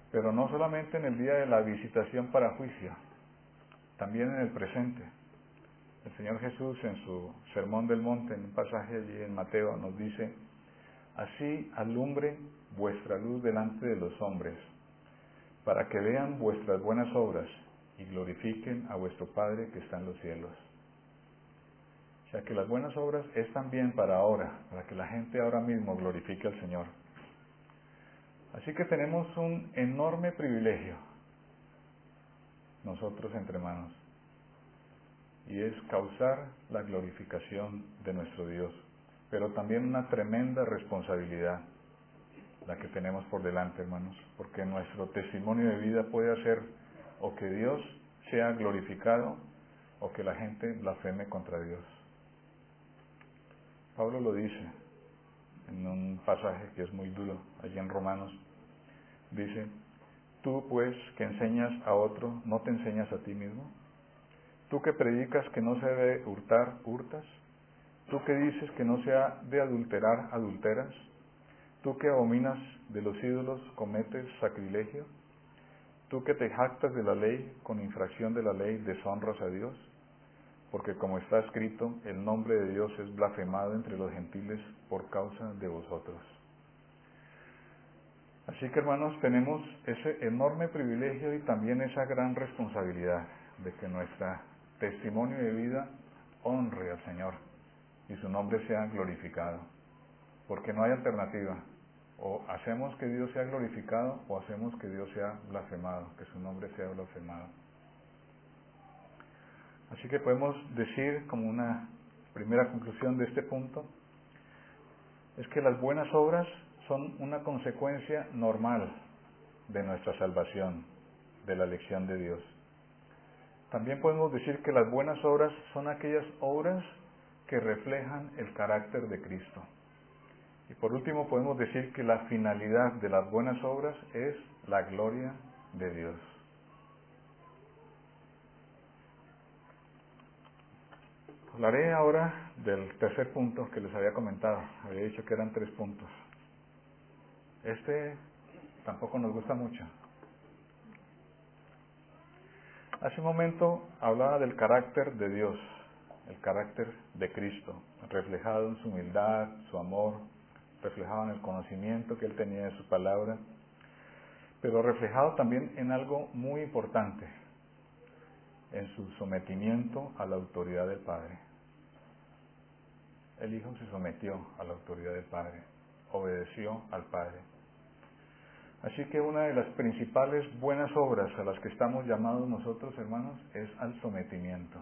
pero no solamente en el día de la visitación para juicio, también en el presente. El Señor Jesús en su Sermón del Monte, en un pasaje allí en Mateo, nos dice: así alumbre vuestra luz delante de los hombres, para que vean vuestras buenas obras y glorifiquen a vuestro Padre que está en los cielos. O sea que las buenas obras es también para ahora, para que la gente ahora mismo glorifique al Señor. Así que tenemos un enorme privilegio, nosotros entre manos, y es causar la glorificación de nuestro Dios, pero también una tremenda responsabilidad la que tenemos por delante, hermanos, porque nuestro testimonio de vida puede hacer o que Dios sea glorificado o que la gente blasfeme contra Dios. Pablo lo dice en un pasaje que es muy duro, allí en Romanos. Dice: tú pues que enseñas a otro, ¿no te enseñas a ti mismo? Tú que predicas que no se debe hurtar, ¿hurtas? Tú que dices que no se ha de adulterar, ¿adulteras? Tú que abominas de los ídolos, ¿cometes sacrilegio? Tú que te jactas de la ley, con infracción de la ley deshonras a Dios. Porque como está escrito, el nombre de Dios es blasfemado entre los gentiles por causa de vosotros. Así que, hermanos, tenemos ese enorme privilegio y también esa gran responsabilidad de que nuestro testimonio de vida honre al Señor y su nombre sea glorificado, porque no hay alternativa. O hacemos que Dios sea glorificado o hacemos que Dios sea blasfemado, que su nombre sea blasfemado. Así que podemos decir, como una primera conclusión de este punto, es que las buenas obras son una consecuencia normal de nuestra salvación, de la elección de Dios. También podemos decir que las buenas obras son aquellas obras que reflejan el carácter de Cristo. Y por último podemos decir que la finalidad de las buenas obras es la gloria de Dios. Hablaré ahora del tercer punto que les había comentado. Había dicho que eran 3 puntos. Este tampoco nos gusta mucho. Hace un momento hablaba del carácter de Dios, el carácter de Cristo, reflejado en su humildad, su amor, reflejado en el conocimiento que Él tenía de su palabra, pero reflejado también en algo muy importante, en su sometimiento a la autoridad del Padre. El Hijo se sometió a la autoridad del Padre, obedeció al Padre. Así que una de las principales buenas obras a las que estamos llamados nosotros, hermanos, es al sometimiento.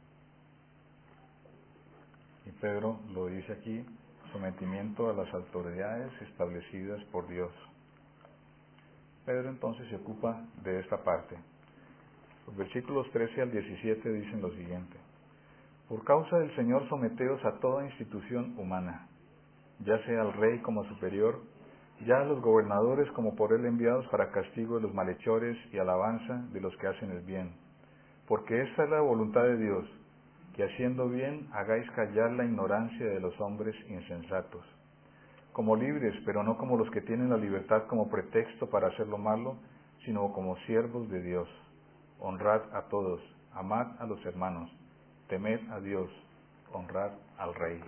Y Pedro lo dice aquí: sometimiento a las autoridades establecidas por Dios. Pedro entonces se ocupa de esta parte. Los versículos 13 al 17 dicen lo siguiente: por causa del Señor someteos a toda institución humana, ya sea al rey como superior, ya a los gobernadores como por él enviados para castigo de los malhechores y alabanza de los que hacen el bien. Porque esta es la voluntad de Dios, que haciendo bien hagáis callar la ignorancia de los hombres insensatos. Como libres, pero no como los que tienen la libertad como pretexto para hacer lo malo, sino como siervos de Dios. Honrad a todos, amad a los hermanos, temed a Dios, honrad al Rey.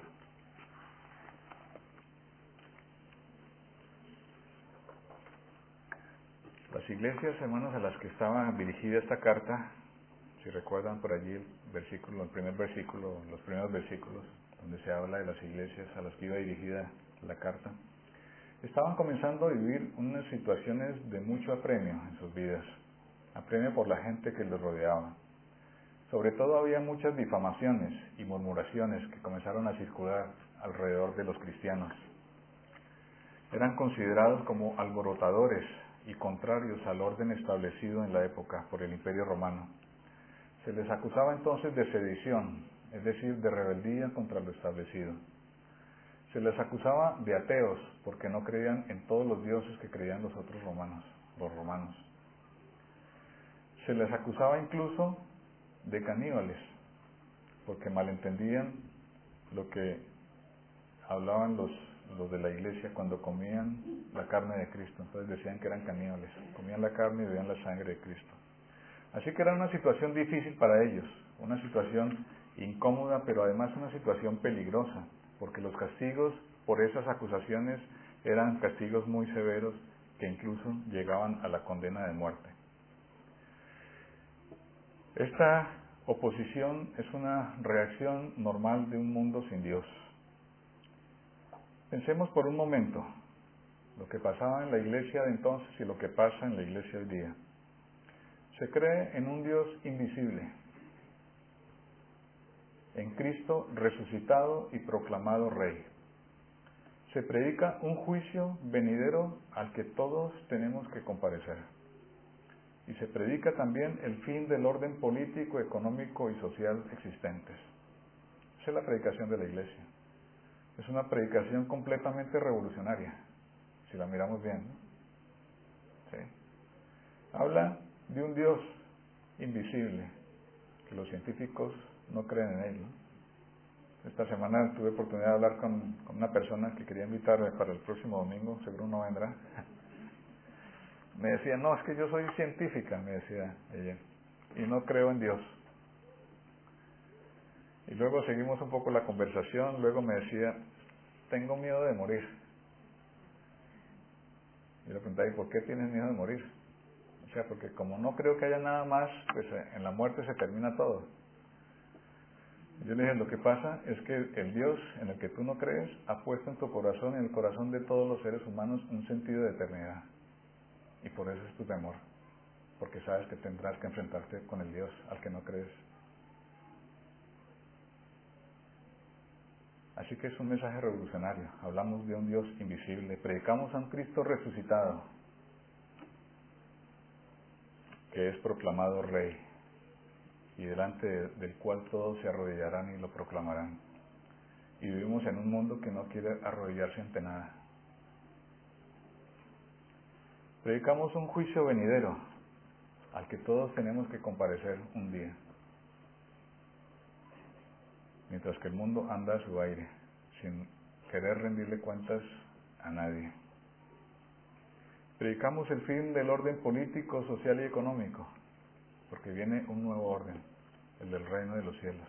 Las iglesias, hermanos, a las que estaba dirigida esta carta, si recuerdan por allí el primer versículo, los primeros versículos, donde se habla de las iglesias a las que iba dirigida la carta, estaban comenzando a vivir unas situaciones de mucho apremio en sus vidas, apremio por la gente que los rodeaba. Sobre todo había muchas difamaciones y murmuraciones que comenzaron a circular alrededor de los cristianos. Eran considerados como alborotadores y contrarios al orden establecido en la época por el Imperio Romano. Se les acusaba entonces de sedición, es decir, de rebeldía contra lo establecido. Se les acusaba de ateos porque no creían en todos los dioses que creían los otros romanos, los romanos. Se les acusaba incluso de caníbales, porque malentendían lo que hablaban los de la iglesia cuando comían la carne de Cristo. Entonces decían que eran caníbales, comían la carne y bebían la sangre de Cristo. Así que era una situación difícil para ellos, una situación incómoda, pero además una situación peligrosa, porque los castigos por esas acusaciones eran castigos muy severos que incluso llegaban a la condena de muerte. Esta oposición es una reacción normal de un mundo sin Dios. Pensemos por un momento lo que pasaba en la iglesia de entonces y lo que pasa en la iglesia hoy día. Se cree en un Dios invisible, en Cristo resucitado y proclamado Rey. Se predica un juicio venidero al que todos tenemos que comparecer. Y se predica también el fin del orden político, económico y social existentes. Esa es la predicación de la iglesia. Es una predicación completamente revolucionaria, si la miramos bien, ¿no? ¿Sí? Habla de un Dios invisible, que los científicos no creen en él, ¿no? Esta semana tuve oportunidad de hablar con una persona que quería invitarme para el próximo domingo, seguro no vendrá. Me decía, no, es que yo soy científica, me decía ella, y no creo en Dios. Y luego seguimos un poco la conversación, luego me decía, tengo miedo de morir. Y le preguntaba, ¿y por qué tienes miedo de morir? O sea, porque como no creo que haya nada más, pues en la muerte se termina todo. Yo le dije, lo que pasa es que el Dios en el que tú no crees ha puesto en tu corazón y en el corazón de todos los seres humanos un sentido de eternidad. Y por eso es tu temor, porque sabes que tendrás que enfrentarte con el Dios al que no crees. Así que es un mensaje revolucionario. Hablamos de un Dios invisible, predicamos a un Cristo resucitado, que es proclamado Rey, y delante del cual todos se arrodillarán y lo proclamarán. Y vivimos en un mundo que no quiere arrodillarse ante nada. Predicamos un juicio venidero, al que todos tenemos que comparecer un día, mientras que el mundo anda a su aire, sin querer rendirle cuentas a nadie. Predicamos el fin del orden político, social y económico, porque viene un nuevo orden, el del reino de los cielos.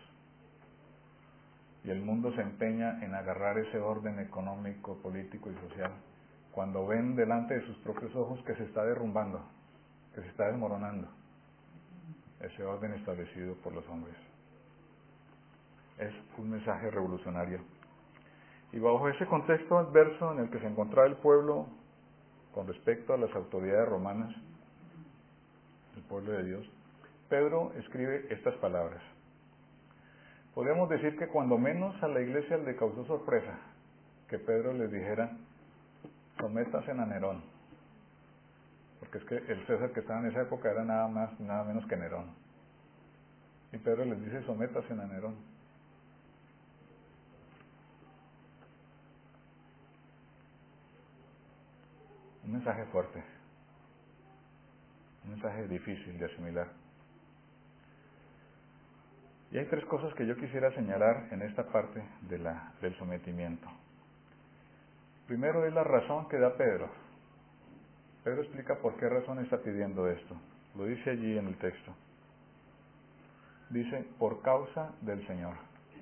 Y el mundo se empeña en agarrar ese orden económico, político y social, cuando ven delante de sus propios ojos que se está derrumbando, que se está desmoronando ese orden establecido por los hombres. Es un mensaje revolucionario. Y bajo ese contexto adverso en el que se encontraba el pueblo con respecto a las autoridades romanas, el pueblo de Dios, Pedro escribe estas palabras. Podríamos decir que cuando menos a la iglesia le causó sorpresa que Pedro les dijera, sométase a Nerón, porque es que el César que estaba en esa época era nada más, nada menos que Nerón. Y Pedro les dice, sométase a Nerón. Un mensaje fuerte, un mensaje difícil de asimilar. Y hay tres cosas que yo quisiera señalar en esta parte del sometimiento. Primero es la razón que da Pedro. Pedro explica por qué razón está pidiendo esto. Lo dice allí en el texto. Dice, por causa del Señor.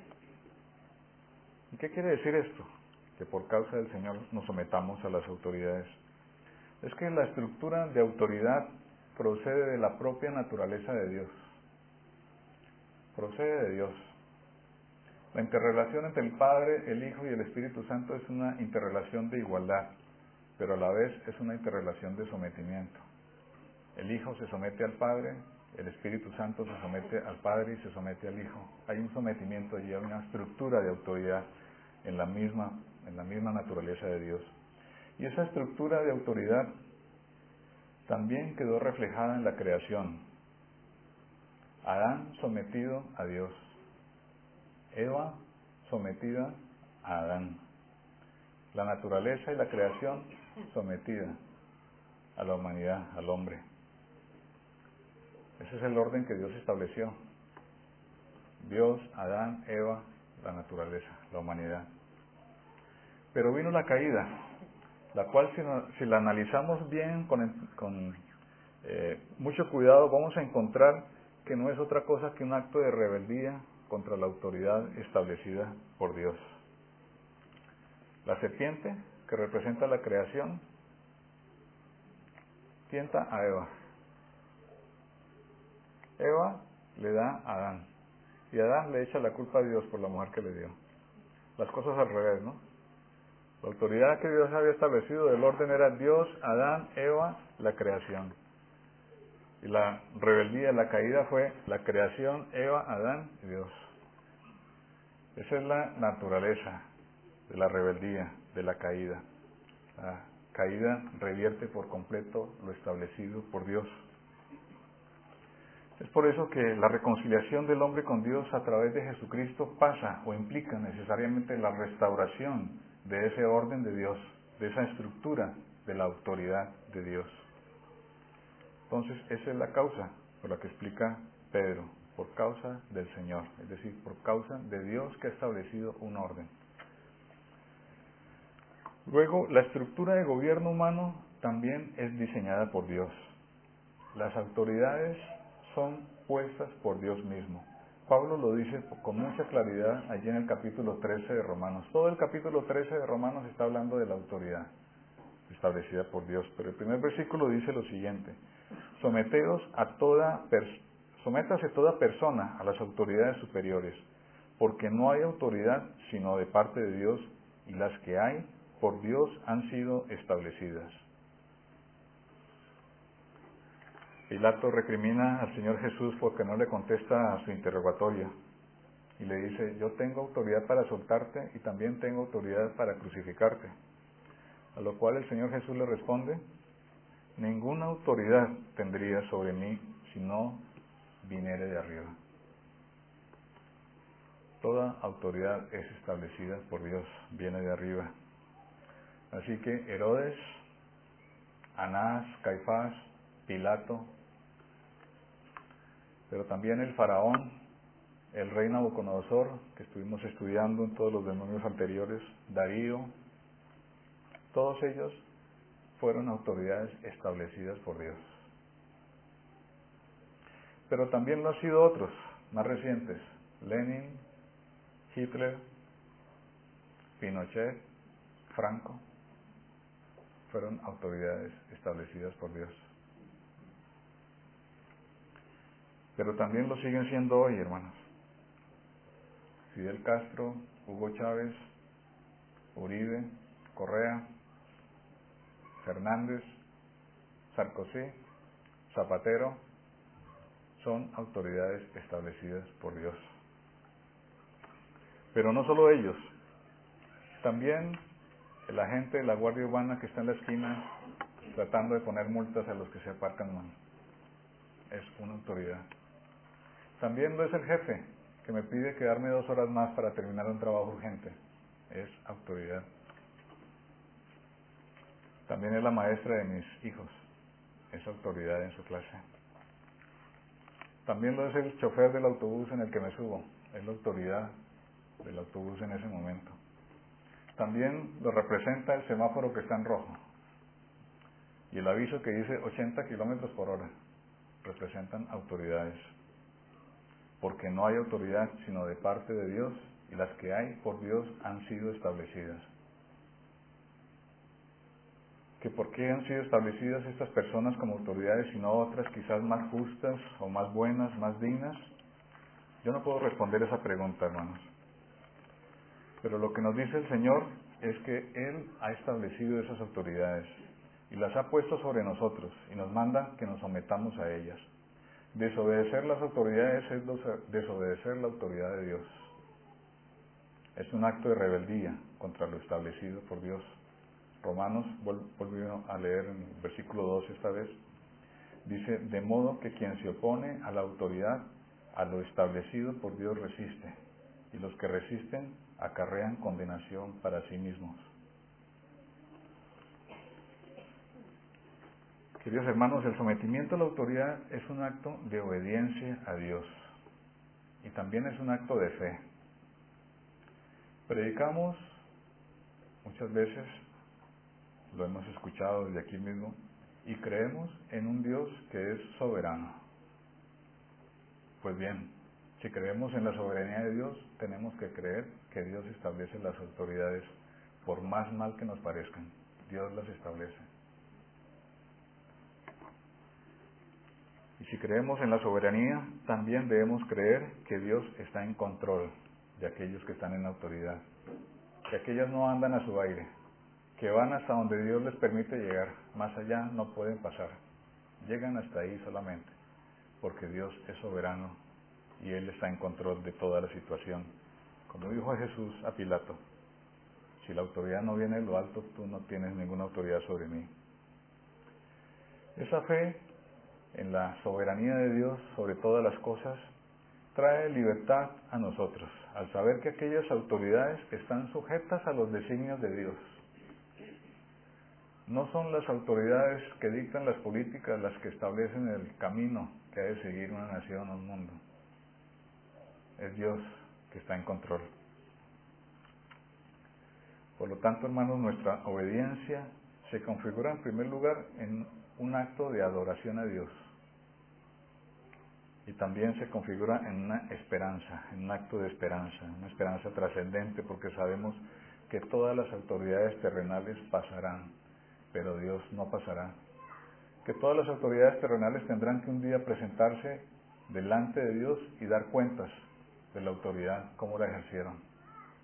¿Y qué quiere decir esto? Que por causa del Señor nos sometamos a las autoridades. Es que la estructura de autoridad procede de la propia naturaleza de Dios. Procede de Dios. La interrelación entre el Padre, el Hijo y el Espíritu Santo es una interrelación de igualdad, pero a la vez es una interrelación de sometimiento. El Hijo se somete al Padre, el Espíritu Santo se somete al Padre y se somete al Hijo. Hay un sometimiento allí, hay una estructura de autoridad en la misma naturaleza de Dios. Y esa estructura de autoridad también quedó reflejada en la creación. Adán sometido a Dios. Eva sometida a Adán. La naturaleza y la creación sometida a la humanidad, al hombre. Ese es el orden que Dios estableció. Dios, Adán, Eva, la naturaleza, la humanidad. Pero vino la caída, la cual si la analizamos bien con mucho cuidado, vamos a encontrar que no es otra cosa que un acto de rebeldía contra la autoridad establecida por Dios. La serpiente, que representa la creación, tienta a Eva. Eva le da a Adán, y Adán le echa la culpa a Dios por la mujer que le dio. Las cosas al revés, ¿no? La autoridad que Dios había establecido del orden era Dios, Adán, Eva, la creación. Y la rebeldía, la caída fue la creación, Eva, Adán y Dios. Esa es la naturaleza de la rebeldía, de la caída. La caída revierte por completo lo establecido por Dios. Es por eso que la reconciliación del hombre con Dios a través de Jesucristo pasa o implica necesariamente la restauración de ese orden de Dios, de esa estructura de la autoridad de Dios. Entonces, esa es la causa por la que explica Pedro, por causa del Señor, es decir, por causa de Dios que ha establecido un orden. Luego, la estructura de gobierno humano también es diseñada por Dios. Las autoridades son puestas por Dios mismo. Pablo lo dice con mucha claridad allí en el capítulo 13 de Romanos. Todo el capítulo 13 de Romanos está hablando de la autoridad establecida por Dios. Pero el primer versículo dice lo siguiente: sométase toda persona a las autoridades superiores, porque no hay autoridad sino de parte de Dios, y las que hay por Dios han sido establecidas. Pilato recrimina al Señor Jesús porque no le contesta a su interrogatorio y le dice: yo tengo autoridad para soltarte y también tengo autoridad para crucificarte. A lo cual el Señor Jesús le responde: ninguna autoridad tendría sobre mí si no viniere de arriba. Toda autoridad es establecida por Dios, viene de arriba. Así que Herodes, Anás, Caifás, Pilato, pero también el faraón, el rey Nabucodonosor, que estuvimos estudiando en todos los demonios anteriores, Darío, todos ellos fueron autoridades establecidas por Dios. Pero también lo han sido otros, más recientes: Lenin, Hitler, Pinochet, Franco, fueron autoridades establecidas por Dios. Pero también lo siguen siendo hoy, hermanos. Fidel Castro, Hugo Chávez, Uribe, Correa, Fernández, Sarkozy, Zapatero, son autoridades establecidas por Dios. Pero no solo ellos, también el agente de la Guardia Urbana que está en la esquina tratando de poner multas a los que se aparcan mal, es una autoridad. También lo es el jefe que me pide quedarme 2 horas más para terminar un trabajo urgente, es autoridad. También es la maestra de mis hijos, es autoridad en su clase. También lo es el chofer del autobús en el que me subo, es la autoridad del autobús en ese momento. También lo representa el semáforo que está en rojo y el aviso que dice 80 kilómetros por hora, representan autoridades, porque no hay autoridad sino de parte de Dios, y las que hay por Dios han sido establecidas. ¿Que por qué han sido establecidas estas personas como autoridades y no otras quizás más justas o más buenas, más dignas? Yo no puedo responder esa pregunta, hermanos. Pero lo que nos dice el Señor es que Él ha establecido esas autoridades y las ha puesto sobre nosotros y nos manda que nos sometamos a ellas. Desobedecer las autoridades es desobedecer la autoridad de Dios. Es un acto de rebeldía contra lo establecido por Dios. Romanos, volvió a leer en el versículo 12 esta vez, dice: de modo que quien se opone a la autoridad, a lo establecido por Dios resiste, y los que resisten acarrean condenación para sí mismos. Queridos hermanos, el sometimiento a la autoridad es un acto de obediencia a Dios y también es un acto de fe. Predicamos Muchas veces lo hemos escuchado desde aquí mismo y creemos en un Dios que es soberano. Pues bien, si creemos en la soberanía de Dios, tenemos que creer que Dios establece las autoridades, por más mal que nos parezcan. Dios las establece. Y si creemos en la soberanía, también debemos creer que Dios está en control de aquellos que están en autoridad, que aquellos no andan a su aire, que van hasta donde Dios les permite llegar, más allá no pueden pasar, llegan hasta ahí solamente, porque Dios es soberano y Él está en control de toda la situación. Como dijo Jesús a Pilato, si la autoridad no viene de lo alto, tú no tienes ninguna autoridad sobre mí. Esa fe en la soberanía de Dios sobre todas las cosas trae libertad a nosotros, al saber que aquellas autoridades están sujetas a los designios de Dios. No son las autoridades que dictan las políticas las que establecen el camino que ha de seguir una nación o un mundo. Es Dios que está en control. Por lo tanto, hermanos, nuestra obediencia se configura en primer lugar en un acto de adoración a Dios. Y también se configura en una esperanza, en un acto de esperanza, una esperanza trascendente, porque sabemos que todas las autoridades terrenales pasarán, pero Dios no pasará. Que todas las autoridades terrenales tendrán que un día presentarse delante de Dios y dar cuentas de la autoridad, cómo la ejercieron.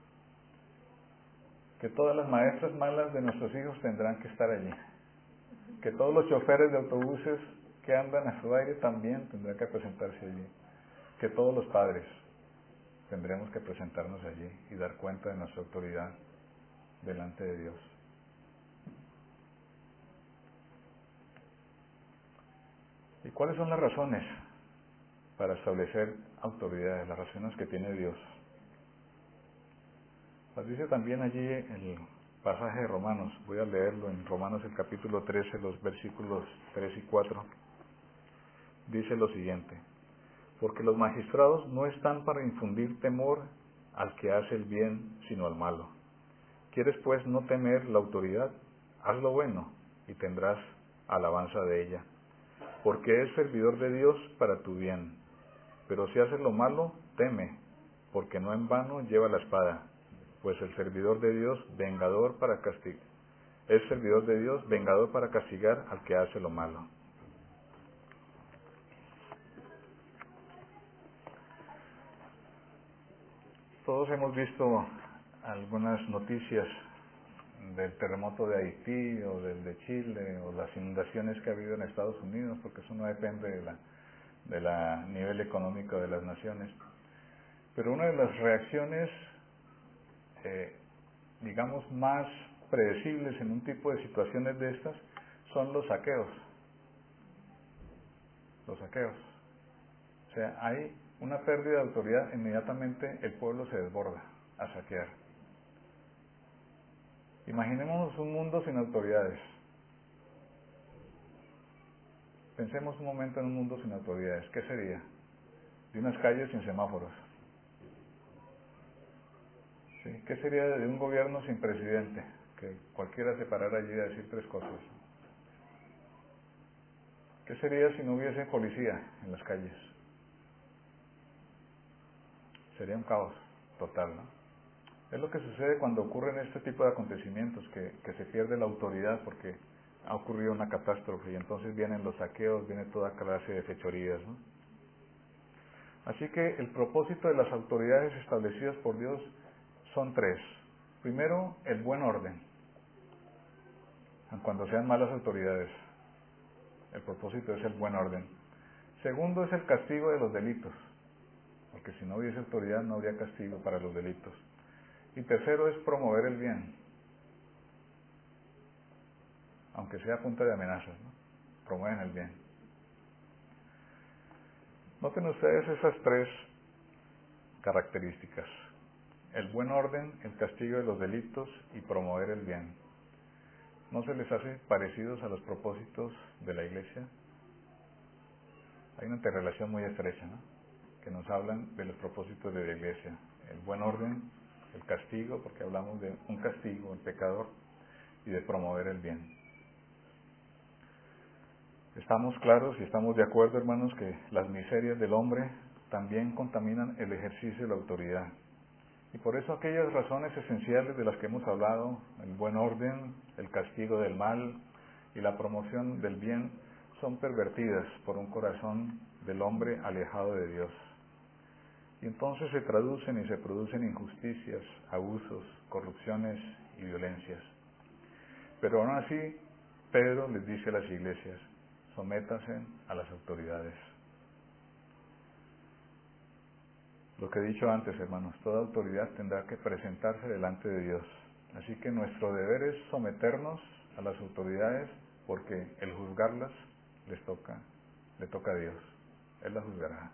Que todas las maestras malas de nuestros hijos tendrán que estar allí. Que todos los choferes de autobuses que andan a su aire también tendrán que presentarse allí. Que todos los padres tendremos que presentarnos allí y dar cuenta de nuestra autoridad delante de Dios. ¿Y cuáles son las razones para establecer autoridades, las razones que tiene Dios? Las dice también allí el pasaje de Romanos. Voy a leerlo en Romanos el capítulo 13, los versículos 3 y 4. Dice lo siguiente: porque los magistrados no están para infundir temor al que hace el bien, sino al malo. ¿Quieres pues no temer la autoridad? Haz lo bueno y tendrás alabanza de ella, porque es servidor de Dios para tu bien. Pero si haces lo malo, teme, porque no en vano lleva la espada, pues el servidor de Dios vengador para castigar. Es servidor de Dios vengador para castigar al que hace lo malo. Todos hemos visto algunas noticias del terremoto de Haití o del de Chile o las inundaciones que ha habido en Estados Unidos, porque eso no depende de la nivel económico de las naciones. Pero una de las reacciones, digamos, más predecibles en un tipo de situaciones de estas son los saqueos. Los saqueos. O sea, hay una pérdida de autoridad, inmediatamente el pueblo se desborda a saquear. Imaginémonos un mundo sin autoridades. Pensemos un momento en un mundo sin autoridades. ¿Qué sería? De unas calles sin semáforos. ¿Sí? ¿Qué sería de un gobierno sin presidente? Que cualquiera se parara allí a decir tres cosas. ¿Qué sería si no hubiese policía en las calles? Sería un caos total, ¿no? Es lo que sucede cuando ocurren este tipo de acontecimientos, que se pierde la autoridad porque ha ocurrido una catástrofe y entonces vienen los saqueos, viene toda clase de fechorías, ¿no? Así que el propósito de las autoridades establecidas por Dios son tres. Primero, el buen orden, aun cuando sean malas autoridades. El propósito es el buen orden. Segundo, es el castigo de los delitos, porque si no hubiese autoridad no habría castigo para los delitos. Y tercero, es promover el bien, aunque sea a punta de amenazas, ¿no? Promueven el bien. Noten ustedes esas tres características: el buen orden, el castigo de los delitos y promover el bien. ¿No se les hace parecidos a los propósitos de la Iglesia? Hay una interrelación muy estrecha, ¿no? Que nos hablan de los propósitos de la Iglesia: el buen orden, el castigo, porque hablamos de un castigo, el pecador, y de promover el bien. Estamos claros y estamos de acuerdo, hermanos, que las miserias del hombre también contaminan el ejercicio de la autoridad. Y por eso aquellas razones esenciales de las que hemos hablado, el buen orden, el castigo del mal y la promoción del bien, son pervertidas por un corazón del hombre alejado de Dios. Y entonces se traducen y se producen injusticias, abusos, corrupciones y violencias. Pero aún así, Pedro les dice a las iglesias: sométanse a las autoridades. Lo que he dicho antes, hermanos, toda autoridad tendrá que presentarse delante de Dios. Así que nuestro deber es someternos a las autoridades, porque el juzgarlas le toca a Dios. Él las juzgará.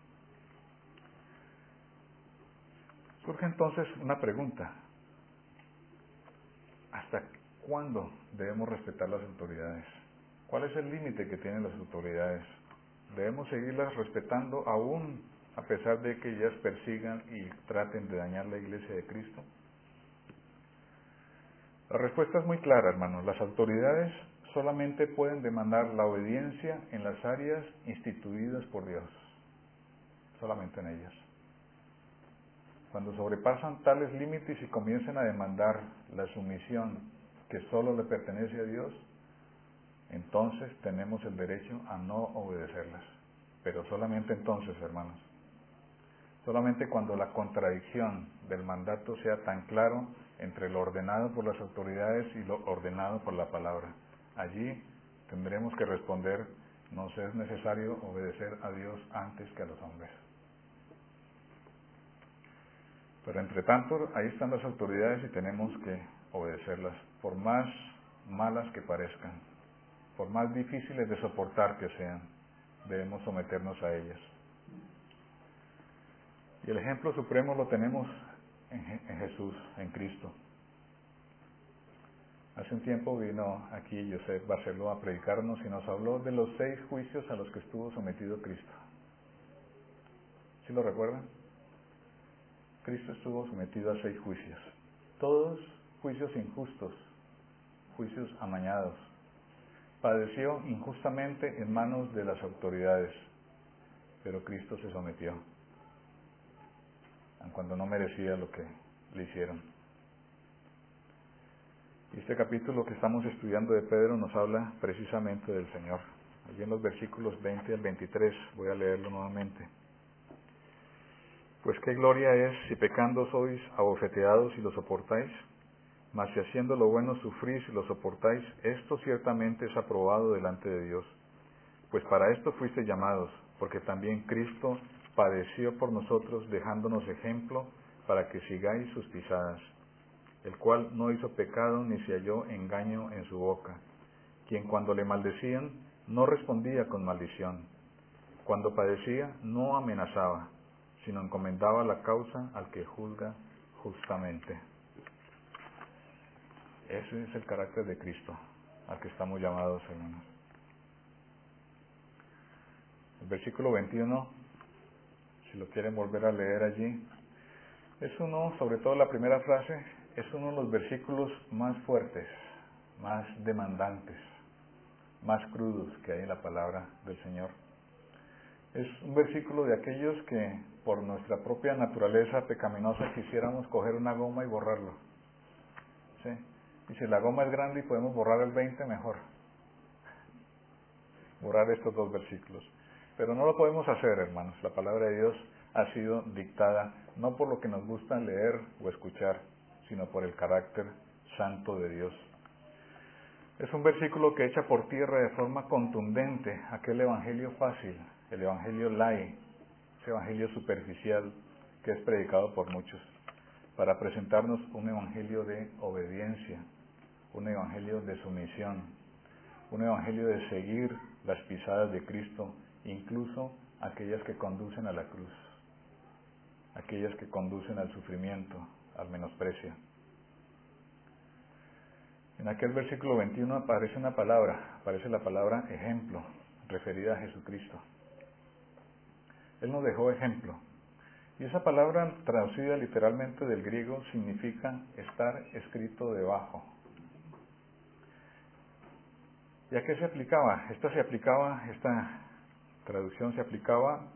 Surge entonces una pregunta: ¿hasta cuándo debemos respetar las autoridades? ¿Cuál es el límite que tienen las autoridades? ¿Debemos seguirlas respetando aún a pesar de que ellas persigan y traten de dañar la iglesia de Cristo? La respuesta es muy clara, hermanos. Las autoridades solamente pueden demandar la obediencia en las áreas instituidas por Dios, solamente en ellas. Cuando sobrepasan tales límites y comienzan a demandar la sumisión que solo le pertenece a Dios, entonces tenemos el derecho a no obedecerlas. Pero solamente entonces, hermanos. Solamente cuando la contradicción del mandato sea tan claro entre lo ordenado por las autoridades y lo ordenado por la palabra. Allí tendremos que responder: nos es necesario obedecer a Dios antes que a los hombres. Pero entre tanto, ahí están las autoridades y tenemos que obedecerlas, por más malas que parezcan, por más difíciles de soportar que sean, debemos someternos a ellas. Y el ejemplo supremo lo tenemos en Jesús, en Cristo. Hace un tiempo vino aquí Joseph Barceló a predicarnos y nos habló de los 6 juicios a los que estuvo sometido Cristo. ¿Sí lo recuerdan? Cristo estuvo sometido a 6 juicios. Todos juicios injustos, juicios amañados. Padeció injustamente en manos de las autoridades, pero Cristo se sometió, aun cuando no merecía lo que le hicieron. Y este capítulo que estamos estudiando de Pedro nos habla precisamente del Señor. Allí en los versículos 20 al 23, voy a leerlo nuevamente. Pues qué gloria es si pecando sois abofeteados y lo soportáis, mas si haciendo lo bueno sufrís y lo soportáis, esto ciertamente es aprobado delante de Dios. Pues para esto fuisteis llamados, porque también Cristo padeció por nosotros, dejándonos ejemplo para que sigáis sus pisadas, el cual no hizo pecado ni se halló engaño en su boca, quien cuando le maldecían no respondía con maldición, cuando padecía no amenazaba, sino encomendaba la causa al que juzga justamente. Ese es el carácter de Cristo, al que estamos llamados, hermanos. El versículo 21, si lo quieren volver a leer allí, es uno, sobre todo la primera frase, es uno de los versículos más fuertes, más demandantes, más crudos que hay en la palabra del Señor. Es un versículo de aquellos que, por nuestra propia naturaleza pecaminosa, quisiéramos coger una goma y borrarlo. ¿Sí? Y si la goma es grande y podemos borrar el 20, mejor. Borrar estos 2 versículos. Pero no lo podemos hacer, hermanos. La palabra de Dios ha sido dictada no por lo que nos gusta leer o escuchar, sino por el carácter santo de Dios. Es un versículo que echa por tierra de forma contundente aquel evangelio fácil, el evangelio light, ese evangelio superficial que es predicado por muchos, para presentarnos un evangelio de obediencia, un evangelio de sumisión, un evangelio de seguir las pisadas de Cristo, incluso aquellas que conducen a la cruz, aquellas que conducen al sufrimiento, al menosprecio. En aquel versículo 21 aparece la palabra ejemplo, referida a Jesucristo. Él nos dejó ejemplo. Y esa palabra, traducida literalmente del griego, significa estar escrito debajo. ¿Y a qué se aplicaba? Esta traducción se aplicaba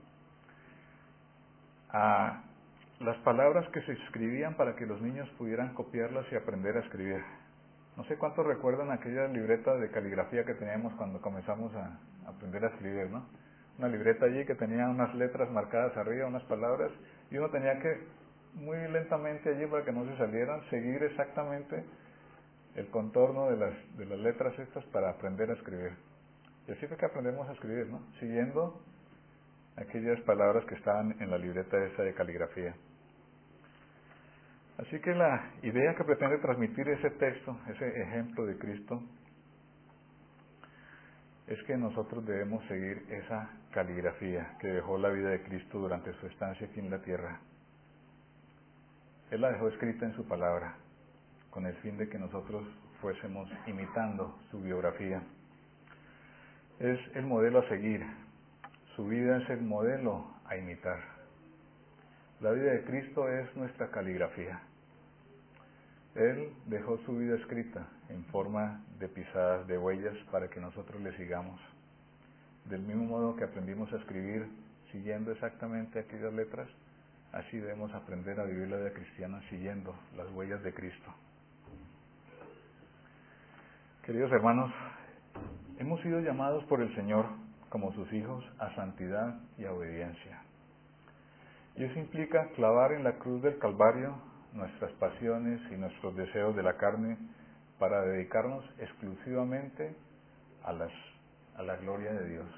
a las palabras que se escribían para que los niños pudieran copiarlas y aprender a escribir. No sé cuántos recuerdan aquella libreta de caligrafía que teníamos cuando comenzamos a aprender a escribir, ¿no? Una libreta allí que tenía unas letras marcadas arriba, unas palabras, y uno tenía que, muy lentamente allí para que no se salieran, seguir exactamente el contorno de las letras estas para aprender a escribir. Y así fue que aprendemos a escribir, ¿no? Siguiendo aquellas palabras que estaban en la libreta esa de caligrafía. Así que la idea que pretende transmitir ese texto, ese ejemplo de Cristo, es que nosotros debemos seguir esa caligrafía que dejó la vida de Cristo durante su estancia aquí en la tierra. Él la dejó escrita en su palabra, con el fin de que nosotros fuésemos imitando su biografía. Es el modelo a seguir, su vida es el modelo a imitar. La vida de Cristo es nuestra caligrafía. Él dejó su vida escrita en forma de pisadas, de huellas, para que nosotros le sigamos. Del mismo modo que aprendimos a escribir siguiendo exactamente aquellas letras, así debemos aprender a vivir la vida cristiana siguiendo las huellas de Cristo. Queridos hermanos, hemos sido llamados por el Señor como sus hijos a santidad y a obediencia. Y eso implica clavar en la cruz del Calvario nuestras pasiones y nuestros deseos de la carne para dedicarnos exclusivamente a la gloria de Dios.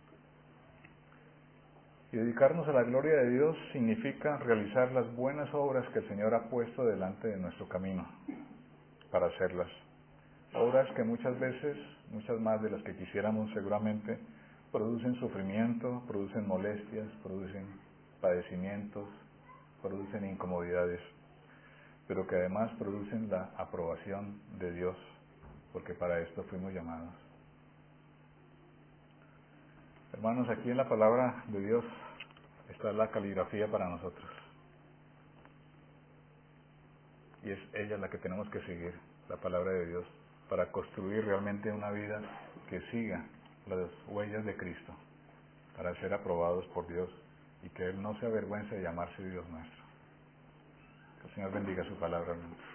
Y dedicarnos a la gloria de Dios significa realizar las buenas obras que el Señor ha puesto delante de nuestro camino para hacerlas. Obras que muchas veces, muchas más de las que quisiéramos seguramente, producen sufrimiento, producen molestias, producen padecimientos, producen incomodidades, pero que además producen la aprobación de Dios, porque para esto fuimos llamados. Hermanos, aquí en la palabra de Dios está la caligrafía para nosotros. Y es ella la que tenemos que seguir, la palabra de Dios, para construir realmente una vida que siga las huellas de Cristo, para ser aprobados por Dios y que Él no se avergüence de llamarse Dios nuestro. Que el Señor bendiga su palabra, hermanos.